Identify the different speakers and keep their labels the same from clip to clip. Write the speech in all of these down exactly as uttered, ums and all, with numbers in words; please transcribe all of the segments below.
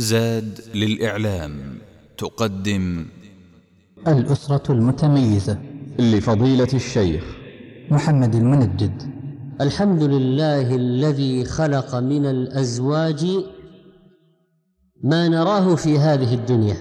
Speaker 1: زاد للإعلام تقدم
Speaker 2: الأسرة المتميزة
Speaker 3: لفضيلة الشيخ
Speaker 2: محمد المنجد.
Speaker 4: الحمد لله الذي خلق من الأزواج ما نراه في هذه الدنيا،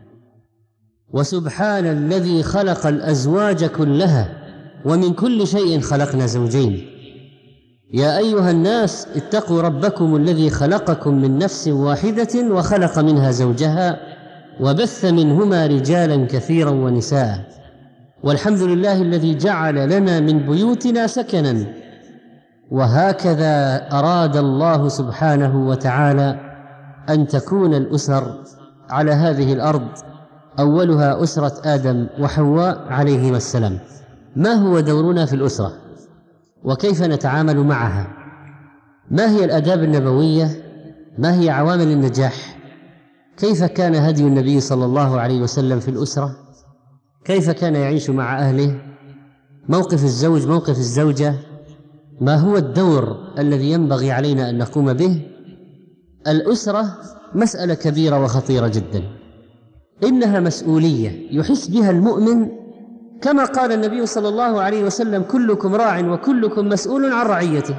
Speaker 4: وسبحان الذي خلق الأزواج كلها، ومن كل شيء خلقنا زوجين. يا أيها الناس اتقوا ربكم الذي خلقكم من نفس واحدة وخلق منها زوجها وبث منهما رجالا كثيرا ونساء، والحمد لله الذي جعل لنا من بيوتنا سكنا. وهكذا أراد الله سبحانه وتعالى أن تكون الأسر على هذه الأرض، أولها أسرة آدم وحواء عليهما السلام. ما هو دورنا في الأسرة؟ وكيف نتعامل معها؟ ما هي الآداب النبوية؟ ما هي عوامل النجاح؟ كيف كان هدي النبي صلى الله عليه وسلم في الأسرة؟ كيف كان يعيش مع أهله؟ موقف الزوج، موقف الزوجة، ما هو الدور الذي ينبغي علينا أن نقوم به؟ الأسرة مسألة كبيرة وخطيرة جدا، إنها مسؤولية يحس بها المؤمن، كما قال النبي صلى الله عليه وسلم: كلكم راع وكلكم مسؤول عن رعيته.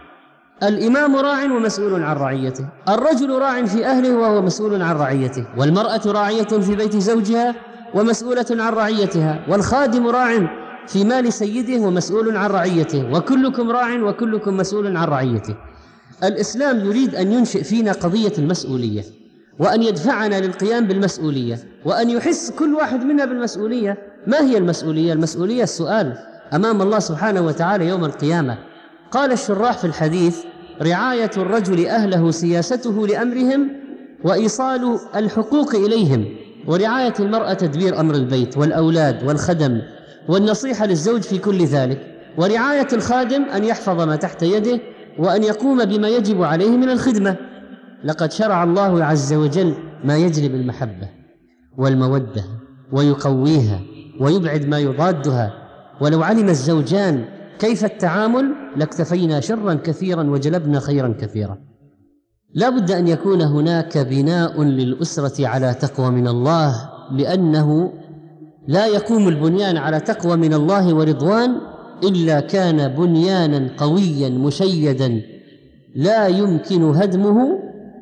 Speaker 4: الإمام راع ومسؤول عن رعيته، الرجل راع في أهله وهو مسؤول عن رعيته، والمرأة راعية في بيت زوجها ومسؤولة عن رعيتها، والخادم راع في مال سيده ومسؤول عن رعيته، وكلكم راع وكلكم مسؤول عن رعيته. الإسلام يريد أن ينشئ فينا قضية المسؤولية، وأن يدفعنا للقيام بالمسؤولية، وأن يحس كل واحد منا بالمسؤولية. ما هي المسؤولية؟ المسؤولية السؤال أمام الله سبحانه وتعالى يوم القيامة. قال الشراح في الحديث: رعاية الرجل أهله سياسته لأمرهم وإيصال الحقوق إليهم، ورعاية المرأة تدبير أمر البيت والأولاد والخدم والنصيحة للزوج في كل ذلك، ورعاية الخادم أن يحفظ ما تحت يده وأن يقوم بما يجب عليه من الخدمة. لقد شرع الله عز وجل ما يجلب المحبة والمودة ويقويها ويبعد ما يضادها، ولو علم الزوجان كيف التعامل لاكتفينا شرا كثيرا وجلبنا خيرا كثيرا. لا بد أن يكون هناك بناء للأسرة على تقوى من الله، لأنه لا يقوم البنيان على تقوى من الله ورضوان إلا كان بنيانا قويا مشيدا لا يمكن هدمه.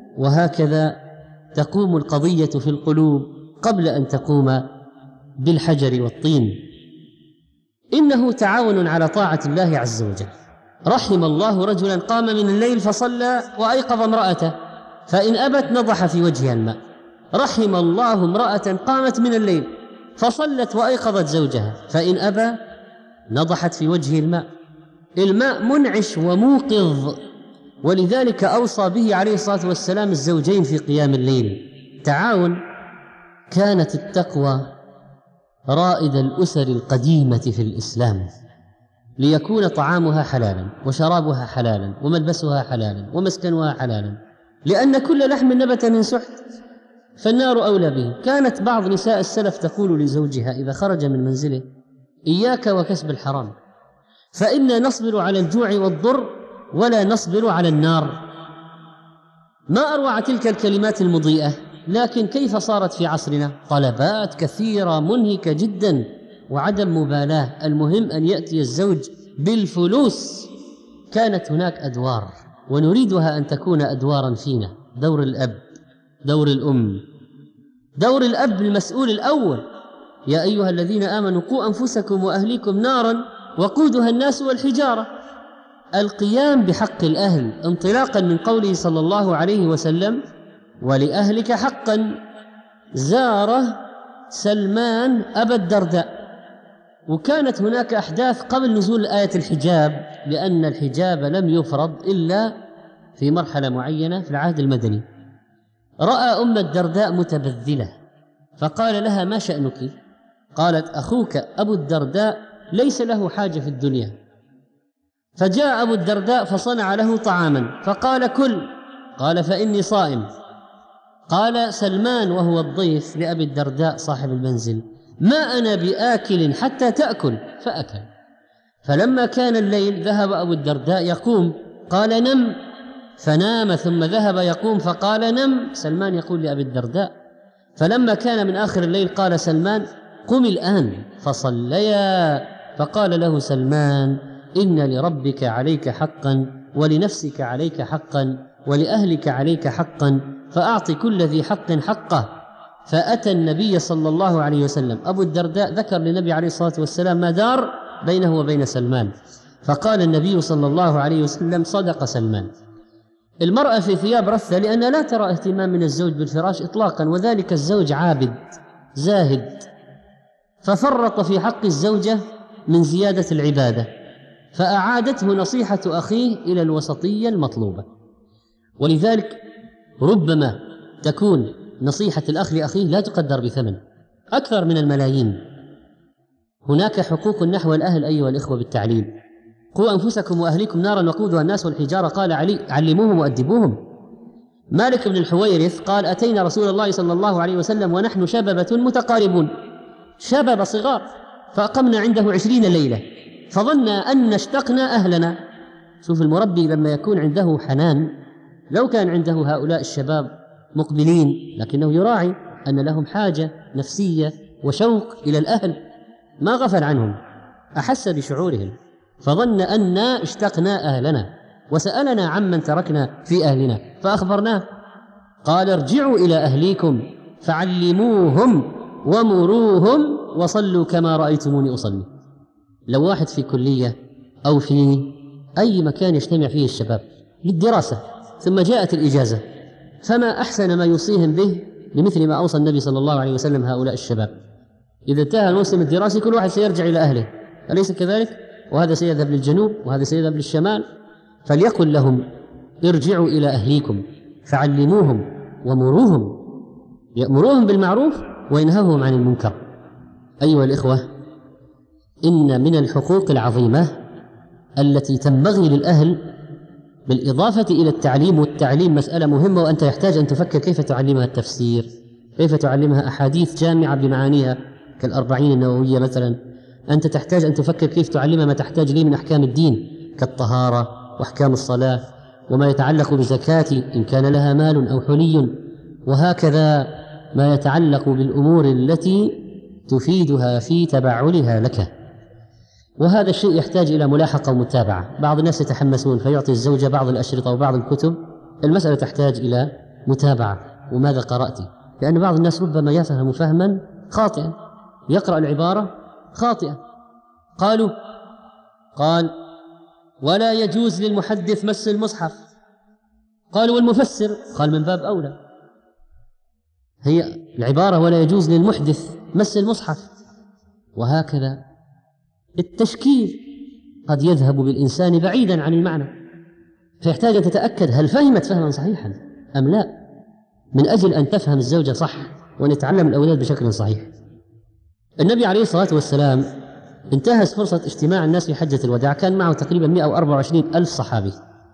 Speaker 4: وهكذا تقوم القضية في القلوب قبل أن تقوم بالحجر والطين. إنه تعاون على طاعة الله عز وجل. رحم الله رجلا قام من الليل فصلى وأيقظ امرأته، فإن أبت نضح في وجهها الماء. رحم الله امرأة قامت من الليل فصلت وأيقظت زوجها، فإن أبى نضحت في وجهه الماء. الماء منعش وموقظ، ولذلك أوصى به عليه الصلاة والسلام الزوجين في قيام الليل. تعاون. كانت التقوى رائد الأسر القديمة في الإسلام، ليكون طعامها حلالا وشرابها حلالا وملبسها حلالا ومسكنها حلالا، لأن كل لحم نبت من سحت فالنار أولى به. كانت بعض نساء السلف تقول لزوجها إذا خرج من منزله: إياك وكسب الحرام، فإنا نصبر على الجوع والضر ولا نصبر على النار. ما أروع تلك الكلمات المضيئة، لكن كيف صارت في عصرنا؟ طلبات كثيرة منهكة جدا وعدم مبالاة، المهم أن يأتي الزوج بالفلوس. كانت هناك أدوار ونريدها أن تكون أدوارا فينا: دور الأب، دور الأم. دور الأب المسؤول الأول: يا أيها الذين آمنوا قوا أنفسكم وأهليكم نارا وقودها الناس والحجارة. القيام بحق الأهل انطلاقا من قوله صلى الله عليه وسلم: ولأهلك حقا. زار سلمان أبا الدرداء، وكانت هناك أحداث قبل نزول آية الحجاب، لأن الحجاب لم يفرض إلا في مرحلة معينة في العهد المدني. رأى أم الدرداء متبذلة فقال لها: ما شأنك؟ قالت: أخوك أبو الدرداء ليس له حاجة في الدنيا. فجاء أبو الدرداء فصنع له طعاما فقال: كل. قال: فإني صائم. قال سلمان وهو الضيف لأبي الدرداء صاحب المنزل: ما أنا بآكل حتى تأكل، فأكل. فلما كان الليل ذهب أبو الدرداء يقوم، قال: نم. فنام ثم ذهب يقوم فقال نم. سلمان يقول لأبي الدرداء: فلما كان من آخر الليل قال سلمان: قم الآن فصليا. فقال له سلمان: إن لربك عليك حقا، ولنفسك عليك حقا، ولأهلك عليك حقا، فأعط كل ذي حق حقه. فأتى النبي صلى الله عليه وسلم. أبو الدرداء ذكر للنبي عليه الصلاة والسلام ما دار بينه وبين سلمان، فقال النبي صلى الله عليه وسلم: صدق سلمان. المرأة في ثياب رثة لأنها لا ترى اهتمام من الزوج بالفراش إطلاقا، وذلك الزوج عابد زاهد، ففرط في حق الزوجة من زيادة العبادة، فأعادته نصيحة أخيه إلى الوسطية المطلوبة. ولذلك ربما تكون نصيحة الأخ لأخيه لا تقدر بثمن أكثر من الملايين. هناك حقوق نحو الأهل أيها الإخوة بالتعليم: قوا أنفسكم وأهليكم نارا وقودها الناس والحجارة. قال علي: علموهم وأدبوهم. مالك بن الحويرث قال: أتينا رسول الله صلى الله عليه وسلم ونحن شببة متقاربون، شباب صغار، فأقمنا عنده عشرين ليلة، فظن أن اشتقنا أهلنا. شوف المربي لما يكون عنده حنان، لو كان عنده هؤلاء الشباب مقبلين لكنه يراعي أن لهم حاجة نفسية وشوق إلى الأهل، ما غفل عنهم، أحس بشعورهم، فظن أن اشتقنا أهلنا وسألنا عمن تركنا في أهلنا فأخبرناه. قال: ارجعوا إلى أهليكم فعلموهم ومروهم وصلوا كما رأيتموني أصلي. لو واحد في كلية أو في أي مكان يجتمع فيه الشباب للدراسة ثم جاءت الإجازة، فما أحسن ما يوصيهم به لمثل ما أوصى النبي صلى الله عليه وسلم هؤلاء الشباب: إذا انتهى الموسم الدراسي كل واحد سيرجع إلى أهله، أليس كذلك؟ وهذا سيذهب للجنوب وهذا سيذهب للشمال، فليقل لهم: ارجعوا إلى أهليكم فعلموهم ومروهم، يأمروهم بالمعروف وينهوهم عن المنكر. أيها الإخوة، إن من الحقوق العظيمة التي تنبغي للأهل بالإضافة إلى التعليم، والتعليم مسألة مهمة وأنت يحتاج أن تفكر كيف تعلمها التفسير، كيف تعلمها أحاديث جامعة بمعانيها كالأربعين النووية مثلا. أنت تحتاج أن تفكر كيف تعلمها ما تحتاج ليه من أحكام الدين كالطهارة وأحكام الصلاة وما يتعلق بزكاة إن كان لها مال أو حلي، وهكذا ما يتعلق بالأمور التي تفيدها في تبعلها لك. وهذا الشيء يحتاج إلى ملاحقة ومتابعة. بعض الناس يتحمسون فيعطي الزوجة بعض الأشرطة وبعض الكتب، المسألة تحتاج إلى متابعة. وماذا قرأت؟ لأن بعض الناس ربما يفهم فهما خاطئا، يقرأ العبارة خاطئة. قالوا قال: ولا يجوز للمحدث مس المصحف. قالوا: والمفسر؟ قال: من باب أولى. هي العبارة ولا يجوز للمحدث مس المصحف. وهكذا التشكيل قد يذهب بالإنسان بعيدا عن المعنى، فيحتاج أن تتأكد هل فهمت فهما صحيحا أم لا، من أجل أن تفهم الزوجة صح وأن يتعلم الأولاد بشكل صحيح. النبي عليه الصلاة والسلام انتهز فرصة اجتماع الناس في حجة الوداع، كان معه تقريبا مئة وأربعة وعشرين ألف صحابي.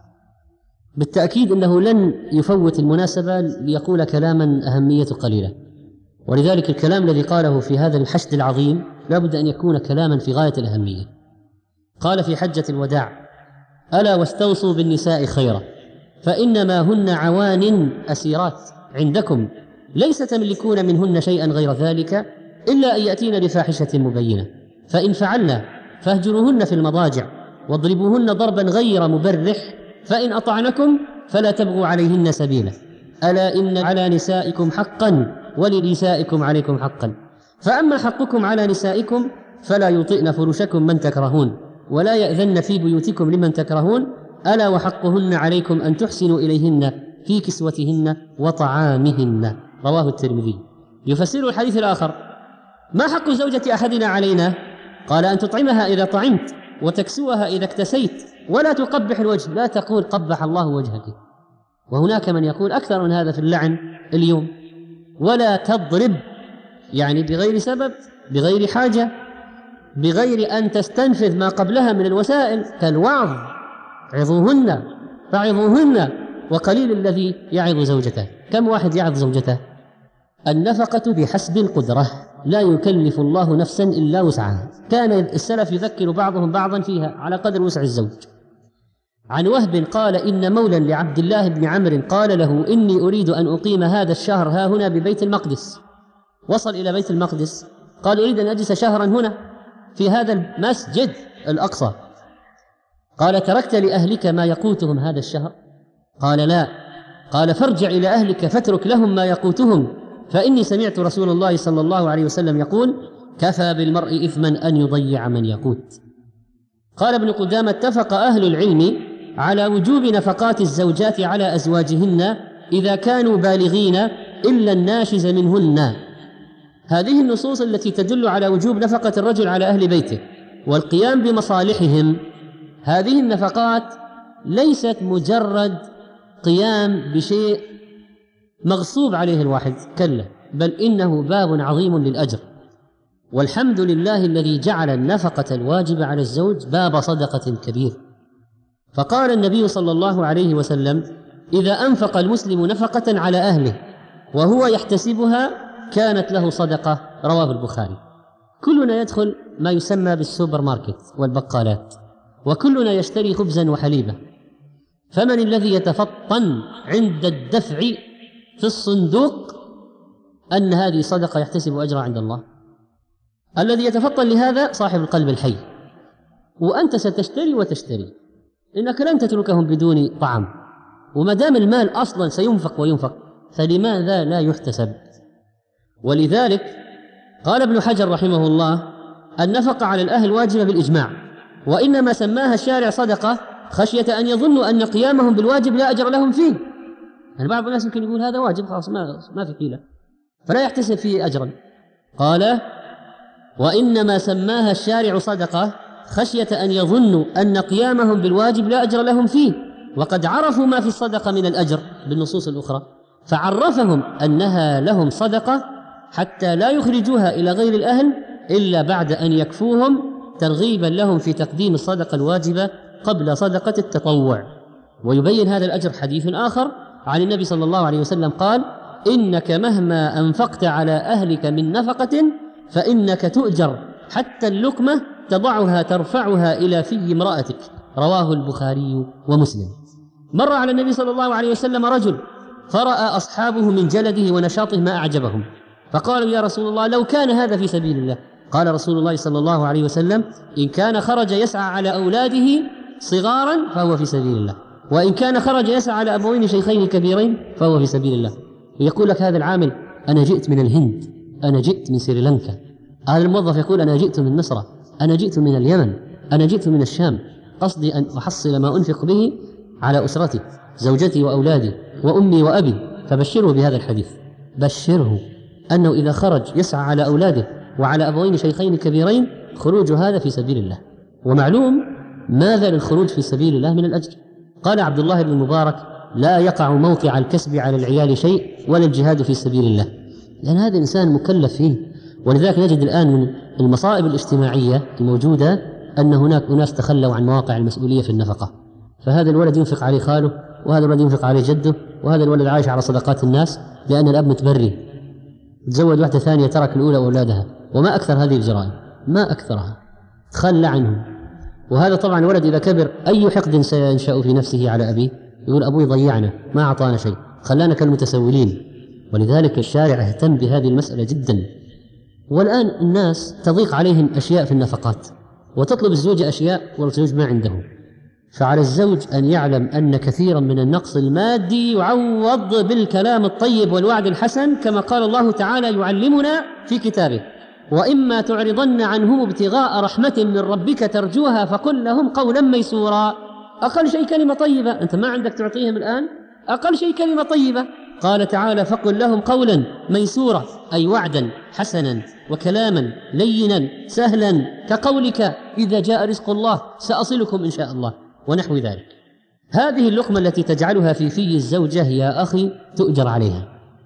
Speaker 4: بالتأكيد أنه لن يفوت المناسبة ليقول كلاما أهميته قليلة، ولذلك الكلام الذي قاله في هذا الحشد العظيم لا بد أن يكون كلاما في غاية الأهمية. قال في حجة الوداع: ألا واستوصوا بالنساء خيرا، فإنما هن عوان أسيرات عندكم، ليس تملكون منهن شيئا غير ذلك إلا أن يأتين بفاحشة مبينة، فإن فعلنا فاهجروهن في المضاجع واضربوهن ضربا غير مبرح، فإن أطعنكم فلا تبغوا عليهن سبيلا، ألا إن على نسائكم حقا ولنسائكم عليكم حقا، فأما حقكم على نسائكم فلا يطئن فرشكم من تكرهون، ولا يأذن في بيوتكم لمن تكرهون، ألا وحقهن عليكم أن تحسنوا إليهن في كسوتهن وطعامهن. رواه الترمذي. يفسر الحديث الآخر: ما حق زوجة أحدنا علينا؟ قال: أن تطعمها إذا طعمت، وتكسوها إذا اكتسيت، ولا تقبح الوجه، لا تقول قبح الله وجهك. وهناك من يقول أكثر من هذا في اللعن اليوم. ولا تضرب، يعني بغير سبب، بغير حاجة، بغير أن تستنفذ ما قبلها من الوسائل كالوعظ. عظوهن فعظوهن، وقليل الذي يعظ زوجته. كم واحد يعظ زوجته؟ النفقة بحسب القدرة، لا يكلف الله نفسا إلا وسعها. كان السلف يذكر بعضهم بعضا فيها على قدر وسع الزوج. عن وهب قال إن مولا لعبد الله بن عمرو قال له إني أريد أن أقيم هذا الشهر ها هنا ببيت المقدس. وصل إلى بيت المقدس قال أريد أن أجلس شهرا هنا في هذا المسجد الأقصى. قال تركت لأهلك ما يقوتهم هذا الشهر؟ قال لا. قال فارجع إلى أهلك فاترك لهم ما يقوتهم، فإني سمعت رسول الله صلى الله عليه وسلم يقول كفى بالمرء إثما أن يضيع من يقوت. قال ابن قدامة اتفق أهل العلم على وجوب نفقات الزوجات على أزواجهن إذا كانوا بالغين إلا الناشز منهن. هذه النصوص التي تدل على وجوب نفقة الرجل على أهل بيته والقيام بمصالحهم، هذه النفقات ليست مجرد قيام بشيء مغصوب عليه الواحد، كلا، بل إنه باب عظيم للأجر. والحمد لله الذي جعل النفقة الواجبة على الزوج باب صدقة كبير. فقال النبي صلى الله عليه وسلم إذا أنفق المسلم نفقة على أهله وهو يحتسبها كانت له صدقة، رواه البخاري. كلنا يدخل ما يسمى بالسوبر ماركت والبقالات، وكلنا يشتري خبزا وحليبا، فمن الذي يتفطن عند الدفع في الصندوق أن هذه صدقة يحتسب أجرها عند الله؟ الذي يتفطن لهذا صاحب القلب الحي. وأنت ستشتري وتشتري، إنك لن تتركهم بدون طعام، وما دام المال أصلا سينفق وينفق فلماذا لا يحتسب؟ ولذلك قال ابن حجر رحمه الله النفقة على الأهل واجبة بالإجماع، وإنما سماها الشارع صدقة خشية أن يظنوا أن قيامهم بالواجب لا أجر لهم فيه. يعني بعض الناس يمكن يقول هذا واجب خلاص ما, ما في حيلة فلا يحتسب فيه أجرا. قال وإنما سماها الشارع صدقة خشية أن يظنوا أن قيامهم بالواجب لا أجر لهم فيه، وقد عرفوا ما في الصدقة من الأجر بالنصوص الأخرى، فعرفهم أنها لهم صدقة حتى لا يخرجوها إلى غير الأهل إلا بعد أن يكفوهم، ترغيبا لهم في تقديم الصدقة الواجبة قبل صدقة التطوع. ويبين هذا الأجر حديث آخر عن النبي صلى الله عليه وسلم قال إنك مهما أنفقت على أهلك من نفقة فإنك تؤجر حتى اللقمة تضعها ترفعها إلى في امرأتك، رواه البخاري ومسلم. مر على النبي صلى الله عليه وسلم رجل فرأى أصحابه من جلده ونشاطه ما أعجبهم، فقالوا يا رسول الله لو كان هذا في سبيل الله. قال رسول الله صلى الله عليه وسلم إن كان خرج يسعى على أولاده صغارا فهو في سبيل الله، وإن كان خرج يسعى على أبوين شيخين كبيرين فهو في سبيل الله. يقول لك هذا العامل أنا جئت من الهند، أنا جئت من سريلانكا، هذا الموظف يقول أنا جئت من مصر، أنا جئت من اليمن، أنا جئت من الشام، قصدي أن أحصل ما أنفق به على أسرتي زوجتي وأولادي وأمي وأبي. فبشره بهذا الحديث، بشره أنه إذا خرج يسعى على أولاده وعلى أبوين شيخين كبيرين خروج هذا في سبيل الله. ومعلوم ماذا للخروج في سبيل الله من الأجر. قال عبد الله بن المبارك لا يقع موقع الكسب على العيال شيء ولا الجهاد في سبيل الله، لأن هذا الإنسان مكلف فيه. ولذلك نجد الآن من المصائب الاجتماعية الموجودة أن هناك أناس تخلوا عن مواقع المسؤولية في النفقة، فهذا الولد ينفق عليه خاله، وهذا الولد ينفق عليه جده، وهذا الولد عايش على صدقات الناس لأن الأب متبري، تزوج واحدة ثانية ترك الأولى وأولادها. وما أكثر هذه الجرائم، ما أكثرها، تخلى عنهم. وهذا طبعا الولد إذا كبر أي حقد سينشأ في نفسه على أبيه، يقول أبوي ضيعنا ما أعطانا شيء، خلانا كالمتسولين. ولذلك الشارع اهتم بهذه المسألة جدا. والآن الناس تضيق عليهم أشياء في النفقات، وتطلب الزوجة أشياء والزوج ما عنده. فعلى الزوج أن يعلم أن كثيرا من النقص المادي يعوض بالكلام الطيب والوعد الحسن، كما قال الله تعالى يعلمنا في كتابه وإما تعرضن عنهم ابتغاء رحمة من ربك ترجوها فقل لهم قولا ميسورا. أقل شيء كلمة طيبة، أنت ما عندك تعطيهم الآن، أقل شيء كلمة طيبة. قال تعالى فقل لهم قولا ميسورا، أي وعدا حسنا وكلاما لينا سهلا كقولك إذا جاء رزق الله سأصلكم إن شاء الله ونحو ذلك. هذه اللقمة التي تجعلها في في الزوجة يا أخي تؤجر عليها،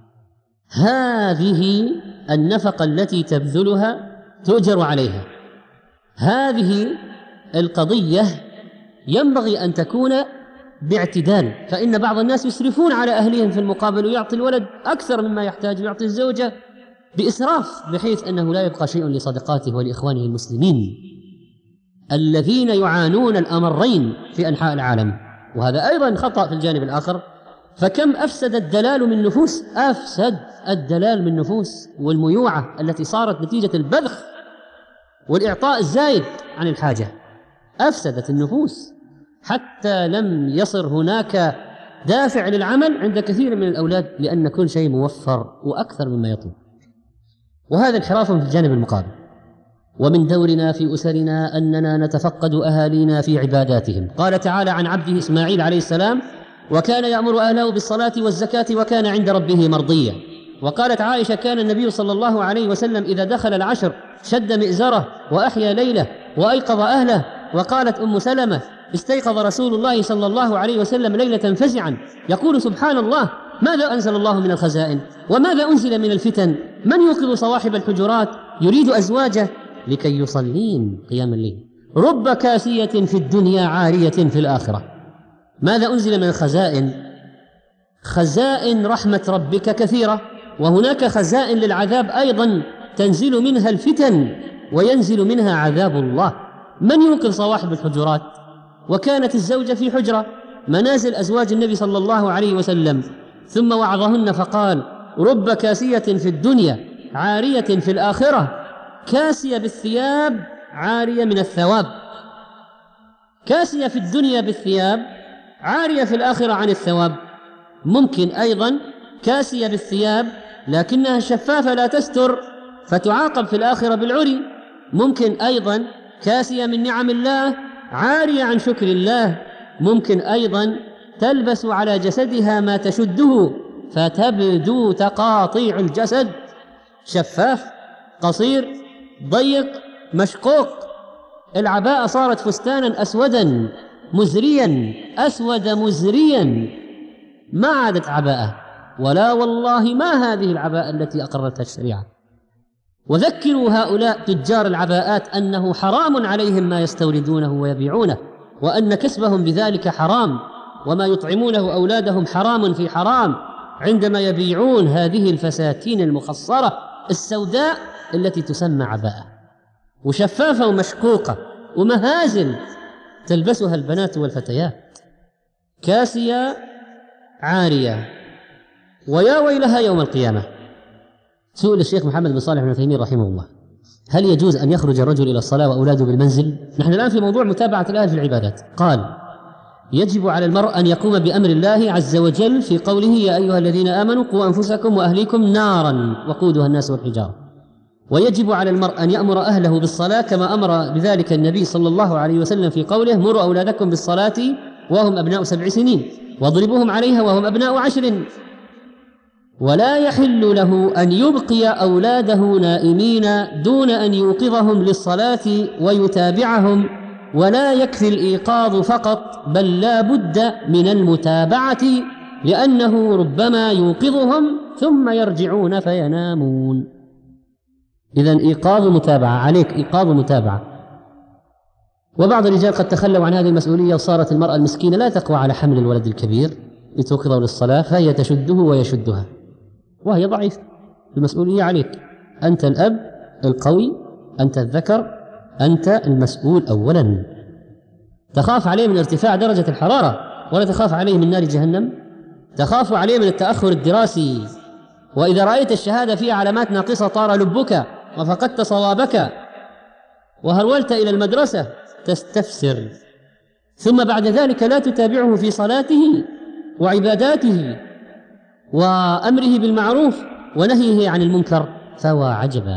Speaker 4: هذه النفقة التي تبذلها تؤجر عليها. هذه القضية ينبغي أن تكون باعتدال، فإن بعض الناس يسرفون على أهلهم في المقابل، ويعطي الولد أكثر مما يحتاج، ويعطي الزوجة بإسراف بحيث أنه لا يبقى شيء لصدقاته ولإخوانه المسلمين الذين يعانون الأمرين في أنحاء العالم. وهذا أيضا خطأ في الجانب الآخر. فكم أفسد الدلال من نفوس، أفسد الدلال من نفوس، والميوعة التي صارت نتيجة البذخ والإعطاء الزايد عن الحاجة أفسدت النفوس، حتى لم يصر هناك دافع للعمل عند كثير من الأولاد، لأن كل شيء موفر وأكثر مما يطلب. وهذا انحراف في الجانب المقابل. ومن دورنا في أسرنا أننا نتفقد أهالينا في عباداتهم. قال تعالى عن عبده إسماعيل عليه السلام: وكان يأمر أهله بالصلاة والزكاة وكان عند ربه مرضيا. وقالت عائشة: كان النبي صلى الله عليه وسلم إذا دخل العشر شد مئزره وأحيا ليله وأيقظ أهله. وقالت أم سلمة: استيقظ رسول الله صلى الله عليه وسلم ليلة فزعا يقول: سبحان الله، ماذا أنزل الله من الخزائن وماذا أنزل من الفتن؟ من يوقظ صواحب الحجرات يريد أزواجه لكي يصلين قيام الليل. رب كاسية في الدنيا عارية في الآخرة. ماذا أنزل من الخزائن؟ خزائن رحمة ربك كثيرة، وهناك خزائن للعذاب أيضا تنزل منها الفتن وينزل منها عذاب الله. من يوقظ صواحب الحجرات؟ وكانت الزوجة في حجرة منازل أزواج النبي صلى الله عليه وسلم، ثم وعظهن فقال: رب كاسية في الدنيا عارية في الآخرة. كاسية بالثياب، عارية من الثواب. كاسية في الدنيا بالثياب، عارية في الآخرة عن الثواب. ممكن أيضا كاسية بالثياب لكنها شفافة لا تستر فتعاقب في الآخرة بالعري. ممكن أيضا كاسية من نعم الله عارية عن شكر الله. ممكن أيضا تلبس على جسدها ما تشده فتبدو تقاطيع الجسد، شفاف، قصير، ضيق، مشقوق. العباءة صارت فستانا أسودا مزريا، أسود مزريا، ما عادت عباءة. ولا والله ما هذه العباءة التي أقرتها الشريعة. وذكروا هؤلاء تجار العباءات أنه حرام عليهم ما يستوردونه ويبيعونه، وأن كسبهم بذلك حرام، وما يطعمونه أولادهم حرام في حرام، عندما يبيعون هذه الفساتين المخصرة السوداء التي تسمى عباءة، وشفافة ومشقوقة ومهازل تلبسها البنات والفتيات. كاسية عارية. ويا ويلها يوم القيامة. سئل الشيخ محمد بن صالح بن عثيمين رحمه الله: هل يجوز أن يخرج الرجل إلى الصلاة وأولاده بالمنزل؟ نحن الآن في موضوع متابعة الأهل في العبادات. قال: يجب على المرء أن يقوم بأمر الله عز وجل في قوله: يا أيها الذين آمنوا قوا أنفسكم وأهليكم نارا وقودها الناس والحجارة. ويجب على المرء أن يأمر أهله بالصلاة كما أمر بذلك النبي صلى الله عليه وسلم في قوله: مروا أولادكم بالصلاة وهم أبناء سبع سنين واضربوهم عليها وهم أبناء عشر. ولا يحل له أن يبقي أولاده نائمين دون أن يوقظهم للصلاة ويتابعهم، ولا يكفي الإيقاظ فقط، بل لا بد من المتابعة، لأنه ربما يوقظهم ثم يرجعون فينامون. إذن إيقاظ متابعة، عليك إيقاظ متابعة. وبعض الرجال قد تخلوا عن هذه المسؤولية، وصارت المرأة المسكينة لا تقوى على حمل الولد الكبير لتوقظه للصلاة، فهي تشده ويشدها وهي ضعيفة. المسؤولية عليك، أنت الأب القوي، أنت الذكر، أنت المسؤول أولا. تخاف عليه من ارتفاع درجة الحرارة ولا تخاف عليه من نار جهنم؟ تخاف عليه من التأخر الدراسي، وإذا رأيت الشهادة فيها علامات ناقصة طار لبك وفقدت صوابك وهرولت إلى المدرسة تستفسر، ثم بعد ذلك لا تتابعه في صلاته وعباداته وأمره بالمعروف ونهيه عن المنكر، فوا عجبا.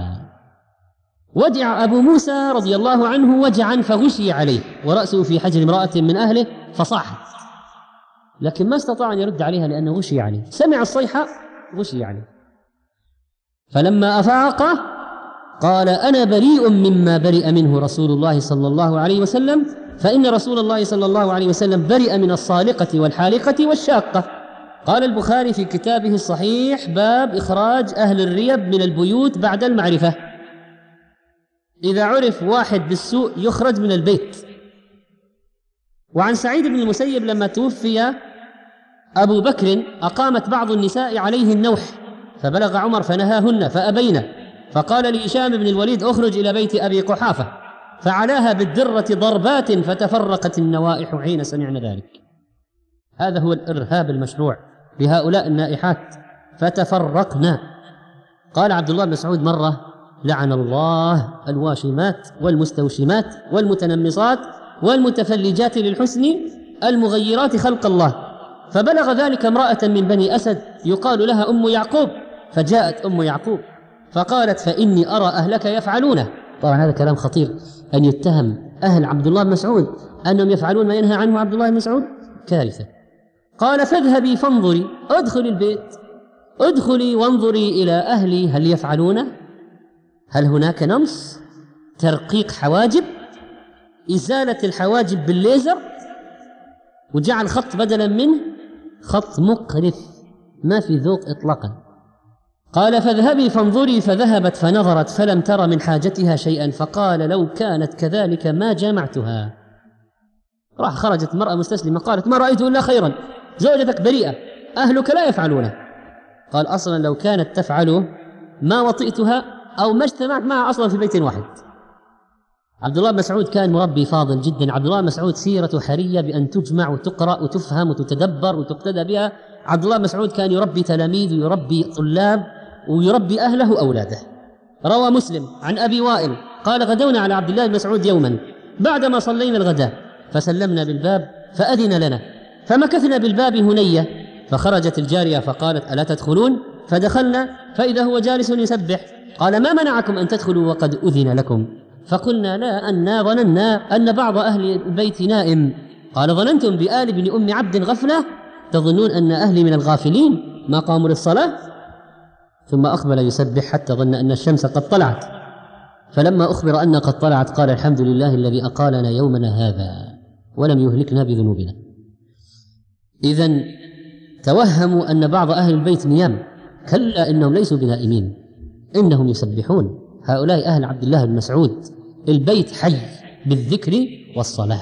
Speaker 4: وجع أبو موسى رضي الله عنه وجعا فغشي عليه ورأسه في حجر امرأة من أهله فصاحت، لكن ما استطاع أن يرد عليها لأنه غشي عليه. سمع الصيحة غشي عليه، فلما أفاق قال: أنا بريء مما برئ منه رسول الله صلى الله عليه وسلم، فإن رسول الله صلى الله عليه وسلم برئ من الصالقة والحالقة والشاقة. قال البخاري في كتابه الصحيح: باب إخراج أهل الريب من البيوت بعد المعرفة. إذا عرف واحد بالسوء يخرج من البيت. وعن سعيد بن المسيب لما توفي أبو بكر أقامت بعض النساء عليه النوح، فبلغ عمر فنهاهن فأبين، فقال لهشام بن الوليد: اخرج إلى بيت أبي قحافة، فعلاها بالدرة ضربات فتفرقت النوائح حين سمعن ذلك. هذا هو الإرهاب المشروع بهؤلاء النائحات. فتفرقنا. قال عبد الله بن مسعود مرة: لعن الله الواشمات والمستوشمات والمتنمصات والمتفلجات للحسن المغيرات خلق الله. فبلغ ذلك امرأة من بني أسد يقال لها أم يعقوب، فجاءت أم يعقوب فقالت: فإني أرى أهلك يفعلونه. طبعا هذا كلام خطير، أن يتهم أهل عبد الله بن مسعود أنهم يفعلون ما ينهى عنه عبد الله بن مسعود، كارثة. قال: فاذهبي فانظري، ادخلي البيت، ادخلي وانظري إلى أهلي هل يفعلونه، هل هناك نمص، ترقيق حواجب، إزالة الحواجب بالليزر، وجعل خط بدلا منه خط مقرف ما في ذوق إطلاقا. قال: فاذهبي فانظري. فذهبت فنظرت فلم تر من حاجتها شيئا، فقال: لو كانت كذلك ما جامعتها. راح خرجت المرأة مستسلمة قالت: ما رأيت إلا خيرا، زوجتك بريئة، أهلك لا يفعلونه. قال: أصلا لو كانت تفعله ما وطئتها أو ما اجتمعت معها أصلا في بيت واحد. عبد الله بن مسعود كان مربي فاضل جدا. عبد الله بن مسعود سيرة حرية بأن تجمع وتقرأ وتفهم وتتدبر وتقتدى بها. عبد الله بن مسعود كان يربي تلاميذ ويربي طلاب ويربي أهله وأولاده. روى مسلم عن أبي وائل قال: غدونا على عبد الله بن مسعود يوما بعدما صلينا الغداء، فسلمنا بالباب فأذن لنا، فمكثنا بالباب هنية، فخرجت الجارية فقالت: ألا تدخلون؟ فدخلنا فإذا هو جالس يسبح. قال: ما منعكم أن تدخلوا وقد أذن لكم؟ فقلنا: لا، أنا ظننا أن بعض أهل البيت نائم. قال: ظننتم بآل بن أم عبد غفلة؟ تظنون أن أهلي من الغافلين ما قاموا للصلاة؟ ثم أقبل يسبح حتى ظن أن الشمس قد طلعت، فلما أخبر أن قد طلعت قال: الحمد لله الذي أقالنا يومنا هذا ولم يهلكنا بذنوبنا. إذن توهموا أن بعض أهل البيت نيام، كلا إنهم ليسوا بنائمين، إنهم يسبحون. هؤلاء أهل عبد الله بن مسعود، البيت حي بالذكر والصلاة.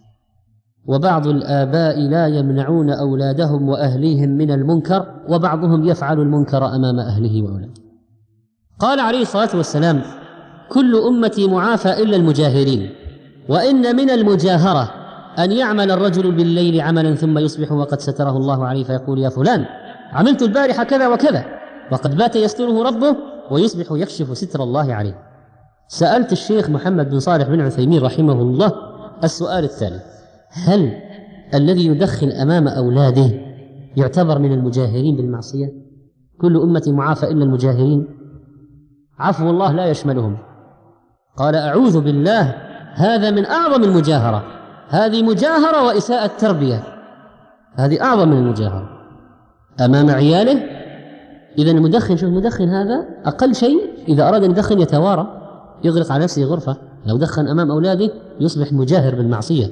Speaker 4: وبعض الآباء لا يمنعون أولادهم وأهليهم من المنكر، وبعضهم يفعل المنكر أمام أهله وأولاده. قال عليه الصلاة والسلام: كل أمتي معافى إلا المجاهرين، وإن من المجاهرة أن يعمل الرجل بالليل عملا ثم يصبح وقد ستره الله عليه فيقول: يا فلان عملت البارحة كذا وكذا، وقد بات يستره ربه، ويصبح يكشف ستر الله عليه. سألت الشيخ محمد بن صالح بن عثيمين رحمه الله السؤال التالي: هل الذي يدخن أمام أولاده يعتبر من المجاهرين بالمعصية؟ كل أمتي معافى إلا المجاهرين، عفو الله لا يشملهم. قال: أعوذ بالله، هذا من أعظم المجاهرة، هذه مجاهرة وإساءة تربية، هذه أعظم من المجاهرة أمام عياله. إذا المدخن، شوف المدخن هذا أقل شيء إذا أراد أن يدخن يتوارى، يغلق على نفسه غرفة. لو دخن أمام أولاده يصبح مجاهر بالمعصية.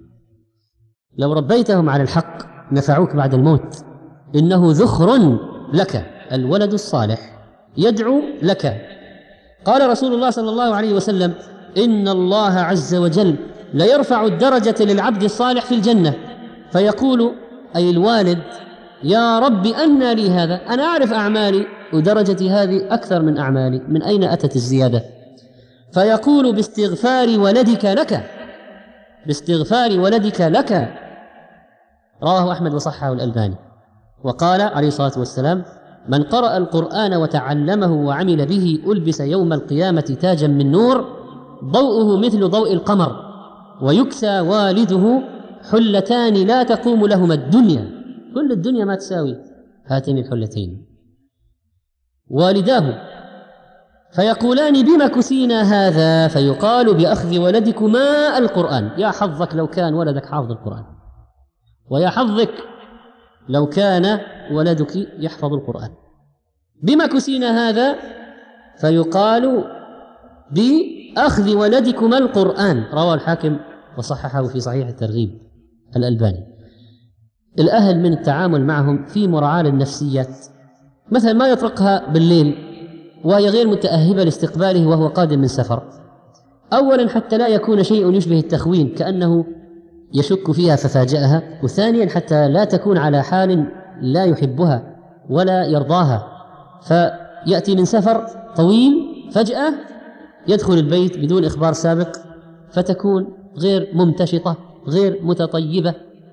Speaker 4: لو ربيتهم على الحق نفعوك بعد الموت. إنه ذخر لك، الولد الصالح يدعو لك. قال رسول الله صلى الله عليه وسلم: إن الله عز وجل ليرفع الدرجة للعبد الصالح في الجنة، فيقول أي الوالد: يا رب أنى لي هذا، أنا أعرف أعمالي ودرجتي هذه أكثر من أعمالي، من أين أتت الزيادة؟ فيقول: باستغفار ولدك لك، باستغفار ولدك لك. رواه أحمد وصححه الألباني. وقال عليه الصلاة والسلام: من قرأ القرآن وتعلمه وعمل به ألبس يوم القيامة تاجا من نور ضوءه مثل ضوء القمر، ويكسى والده حلتان لا تقوم لهما الدنيا، كل الدنيا ما تساوي هاتين الحلتين. والداه فيقولان: بما كسينا هذا؟ فيقال: بأخذ ولدكما القرآن. يا حظك لو كان ولدك حافظ القرآن، ويا حظك لو كان ولدك يحفظ القرآن. بما كسينا هذا؟ فيقال: بأخذ ولدكما القرآن. رواه الحاكم وصححه في صحيح الترغيب الألباني. الأهل من التعامل معهم في مراعاة النفسيات، مثلا ما يطرقها بالليل وهي غير متأهبة لاستقباله وهو قادم من سفر. أولا حتى لا يكون شيء يشبه التخوين كأنه يشك فيها ففاجأها، وثانيا حتى لا تكون على حال لا يحبها ولا يرضاها، فيأتي من سفر طويل فجأة يدخل البيت بدون إخبار سابق، فتكون غير ممتشطة غير متطيبة،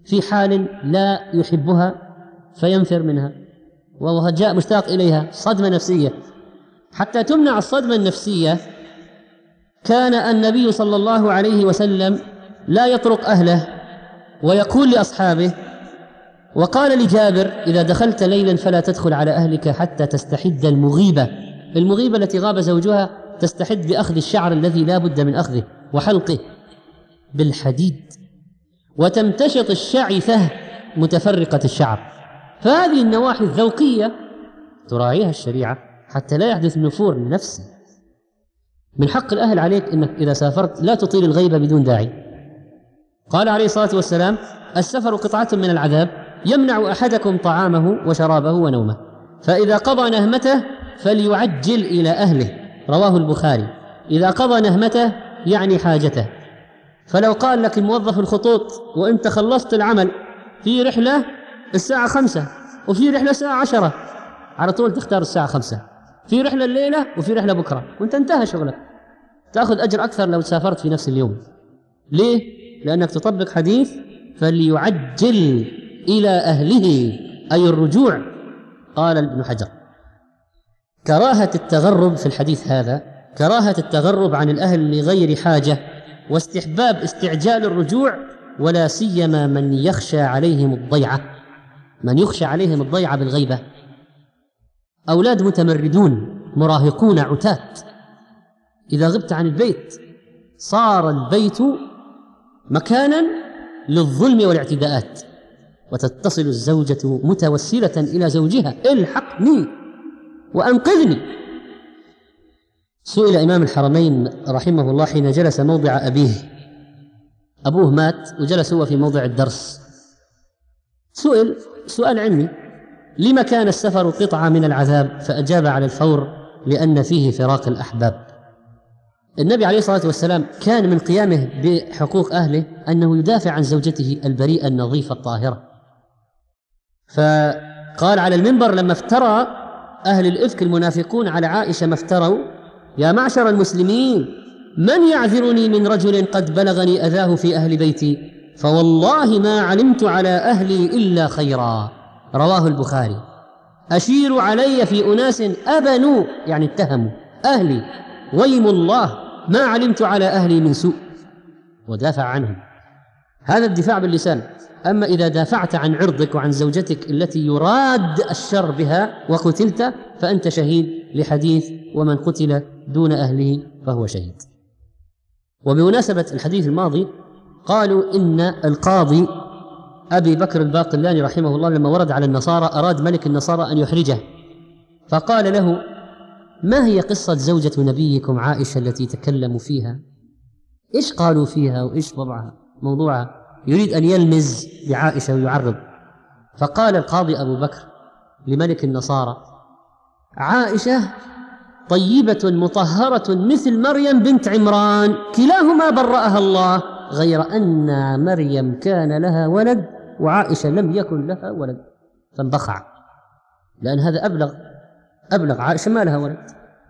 Speaker 4: في حال لا يحبها فينفر منها وهو جاء مشتاق إليها، صدمة نفسية. حتى تمنع الصدمة النفسية كان النبي صلى الله عليه وسلم لا يطرق أهله ويقول لأصحابه، وقال لجابر: إذا دخلت ليلا فلا تدخل على أهلك حتى تستحد المغيبة. المغيبة التي غاب زوجها تستحد بأخذ الشعر الذي لا بد من أخذه وحلقه بالحديد، وتمتشط الشعثة متفرقة الشعر. فهذه النواحي الذوقية تراعيها الشريعة حتى لا يحدث نفور نفسي. من حق الأهل عليك أنك إذا سافرت لا تطيل الغيبة بدون داعي. قال عليه الصلاة والسلام: السفر قطعة من العذاب يمنع أحدكم طعامه وشرابه ونومه، فإذا قضى نهمته فليعجل إلى أهله. رواه البخاري. إذا قضى نهمته يعني حاجته. فلو قال لك الموظف الخطوط وإنت خلصت العمل في رحلة الساعة خمسة وفي رحلة الساعة عشرة، على طول تختار الساعة خمسة. في رحلة الليلة وفي رحلة بكرة، وانت انتهى شغلك، تأخذ أجر أكثر لو سافرت في نفس اليوم. ليه؟ لأنك تطبق حديث فليعجل إلى أهله، أي الرجوع. قال ابن حجر: كراهة التغرب في الحديث هذا كراهة التغرب عن الأهل لغير حاجة، واستحباب استعجال الرجوع، ولا سيما من يخشى عليهم الضيعة من يخشى عليهم الضيعة بالغيبة. أولاد متمردون مراهقون عتاة، إذا غبت عن البيت صار البيت مكانا للظلم والاعتداءات، وتتصل الزوجة متوسلة إلى زوجها: الحقني وأنقذني. سئل إمام الحرمين رحمه الله حين جلس موضع أبيه، أبوه مات وجلس هو في موضع الدرس، سئل سؤال علمي: لما كان السفر قطعة من العذاب؟ فأجاب على الفور: لأن فيه فراق الأحباب. النبي عليه الصلاة والسلام كان من قيامه بحقوق أهله أنه يدافع عن زوجته البريئة النظيفة الطاهرة. فقال على المنبر لما افترى أهل الإفك المنافقون على عائشة ما افتروا: يا معشر المسلمين، من يعذرني من رجل قد بلغني أذاه في أهل بيتي؟ فوالله ما علمت على أهلي إلا خيرا. رواه البخاري. أشيروا علي في أناس أبنوا يعني اتهموا أهلي، ويم الله ما علمت على أهلي من سوء، ودافع عنهم. هذا الدفاع باللسان. أما إذا دافعت عن عرضك وعن زوجتك التي يراد الشر بها وقتلت فأنت شهيد، لحديث: ومن قتل دون أهله فهو شهيد. وبمناسبة الحديث الماضي قالوا إن القاضي أبي بكر الباقلاني رحمه الله لما ورد على النصارى أراد ملك النصارى أن يحرجه، فقال له: ما هي قصة زوجة نبيكم عائشة التي تكلموا فيها؟ إيش قالوا فيها وإيش وضعها موضوعها؟ يريد أن يلمز بعائشة ويعرض. فقال القاضي أبو بكر لملك النصارى: عائشة طيبة مطهرة مثل مريم بنت عمران، كلاهما برأها الله، غير أن مريم كان لها ولد وعائشة لم يكن لها ولد. فانبخع، لأن هذا أبلغ أبلغ عائشة ما لها ولد.